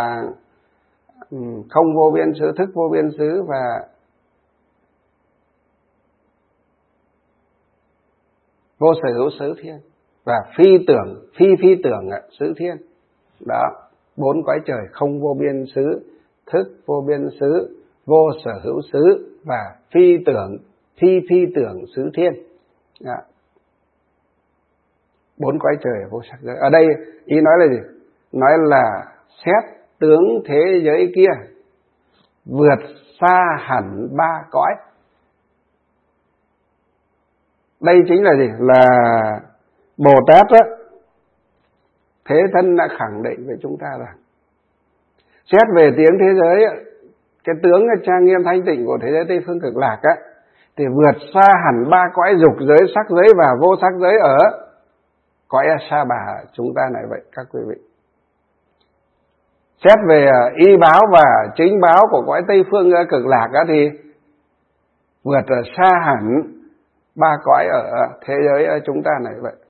S1: không vô biên xứ, thức vô biên xứ và vô sở hữu xứ thiên, và phi tưởng phi phi tưởng xứ thiên. Đó, bốn cõi trời không vô biên xứ, thức vô biên xứ, vô sở hữu xứ và phi tưởng phi phi tưởng xứ thiên. Đó. Bốn cõi trời vô sắc giới. Ở đây ý nói là gì? Nói là xét tướng thế giới kia vượt xa hẳn ba cõi. Đây chính là gì? Là Bồ Tát đó, Thế Thân đã khẳng định với chúng ta rằng xét về tiếng thế giới, cái tướng trang nghiêm thanh tịnh của thế giới Tây Phương Cực Lạc á, thì vượt xa hẳn ba cõi dục giới, sắc giới và vô sắc giới ở cõi Sa Bà chúng ta này vậy các quý vị. Xét về y báo và chính báo của cõi Tây Phương Cực Lạc á, thì vượt xa hẳn ba cõi ở thế giới chúng ta này vậy.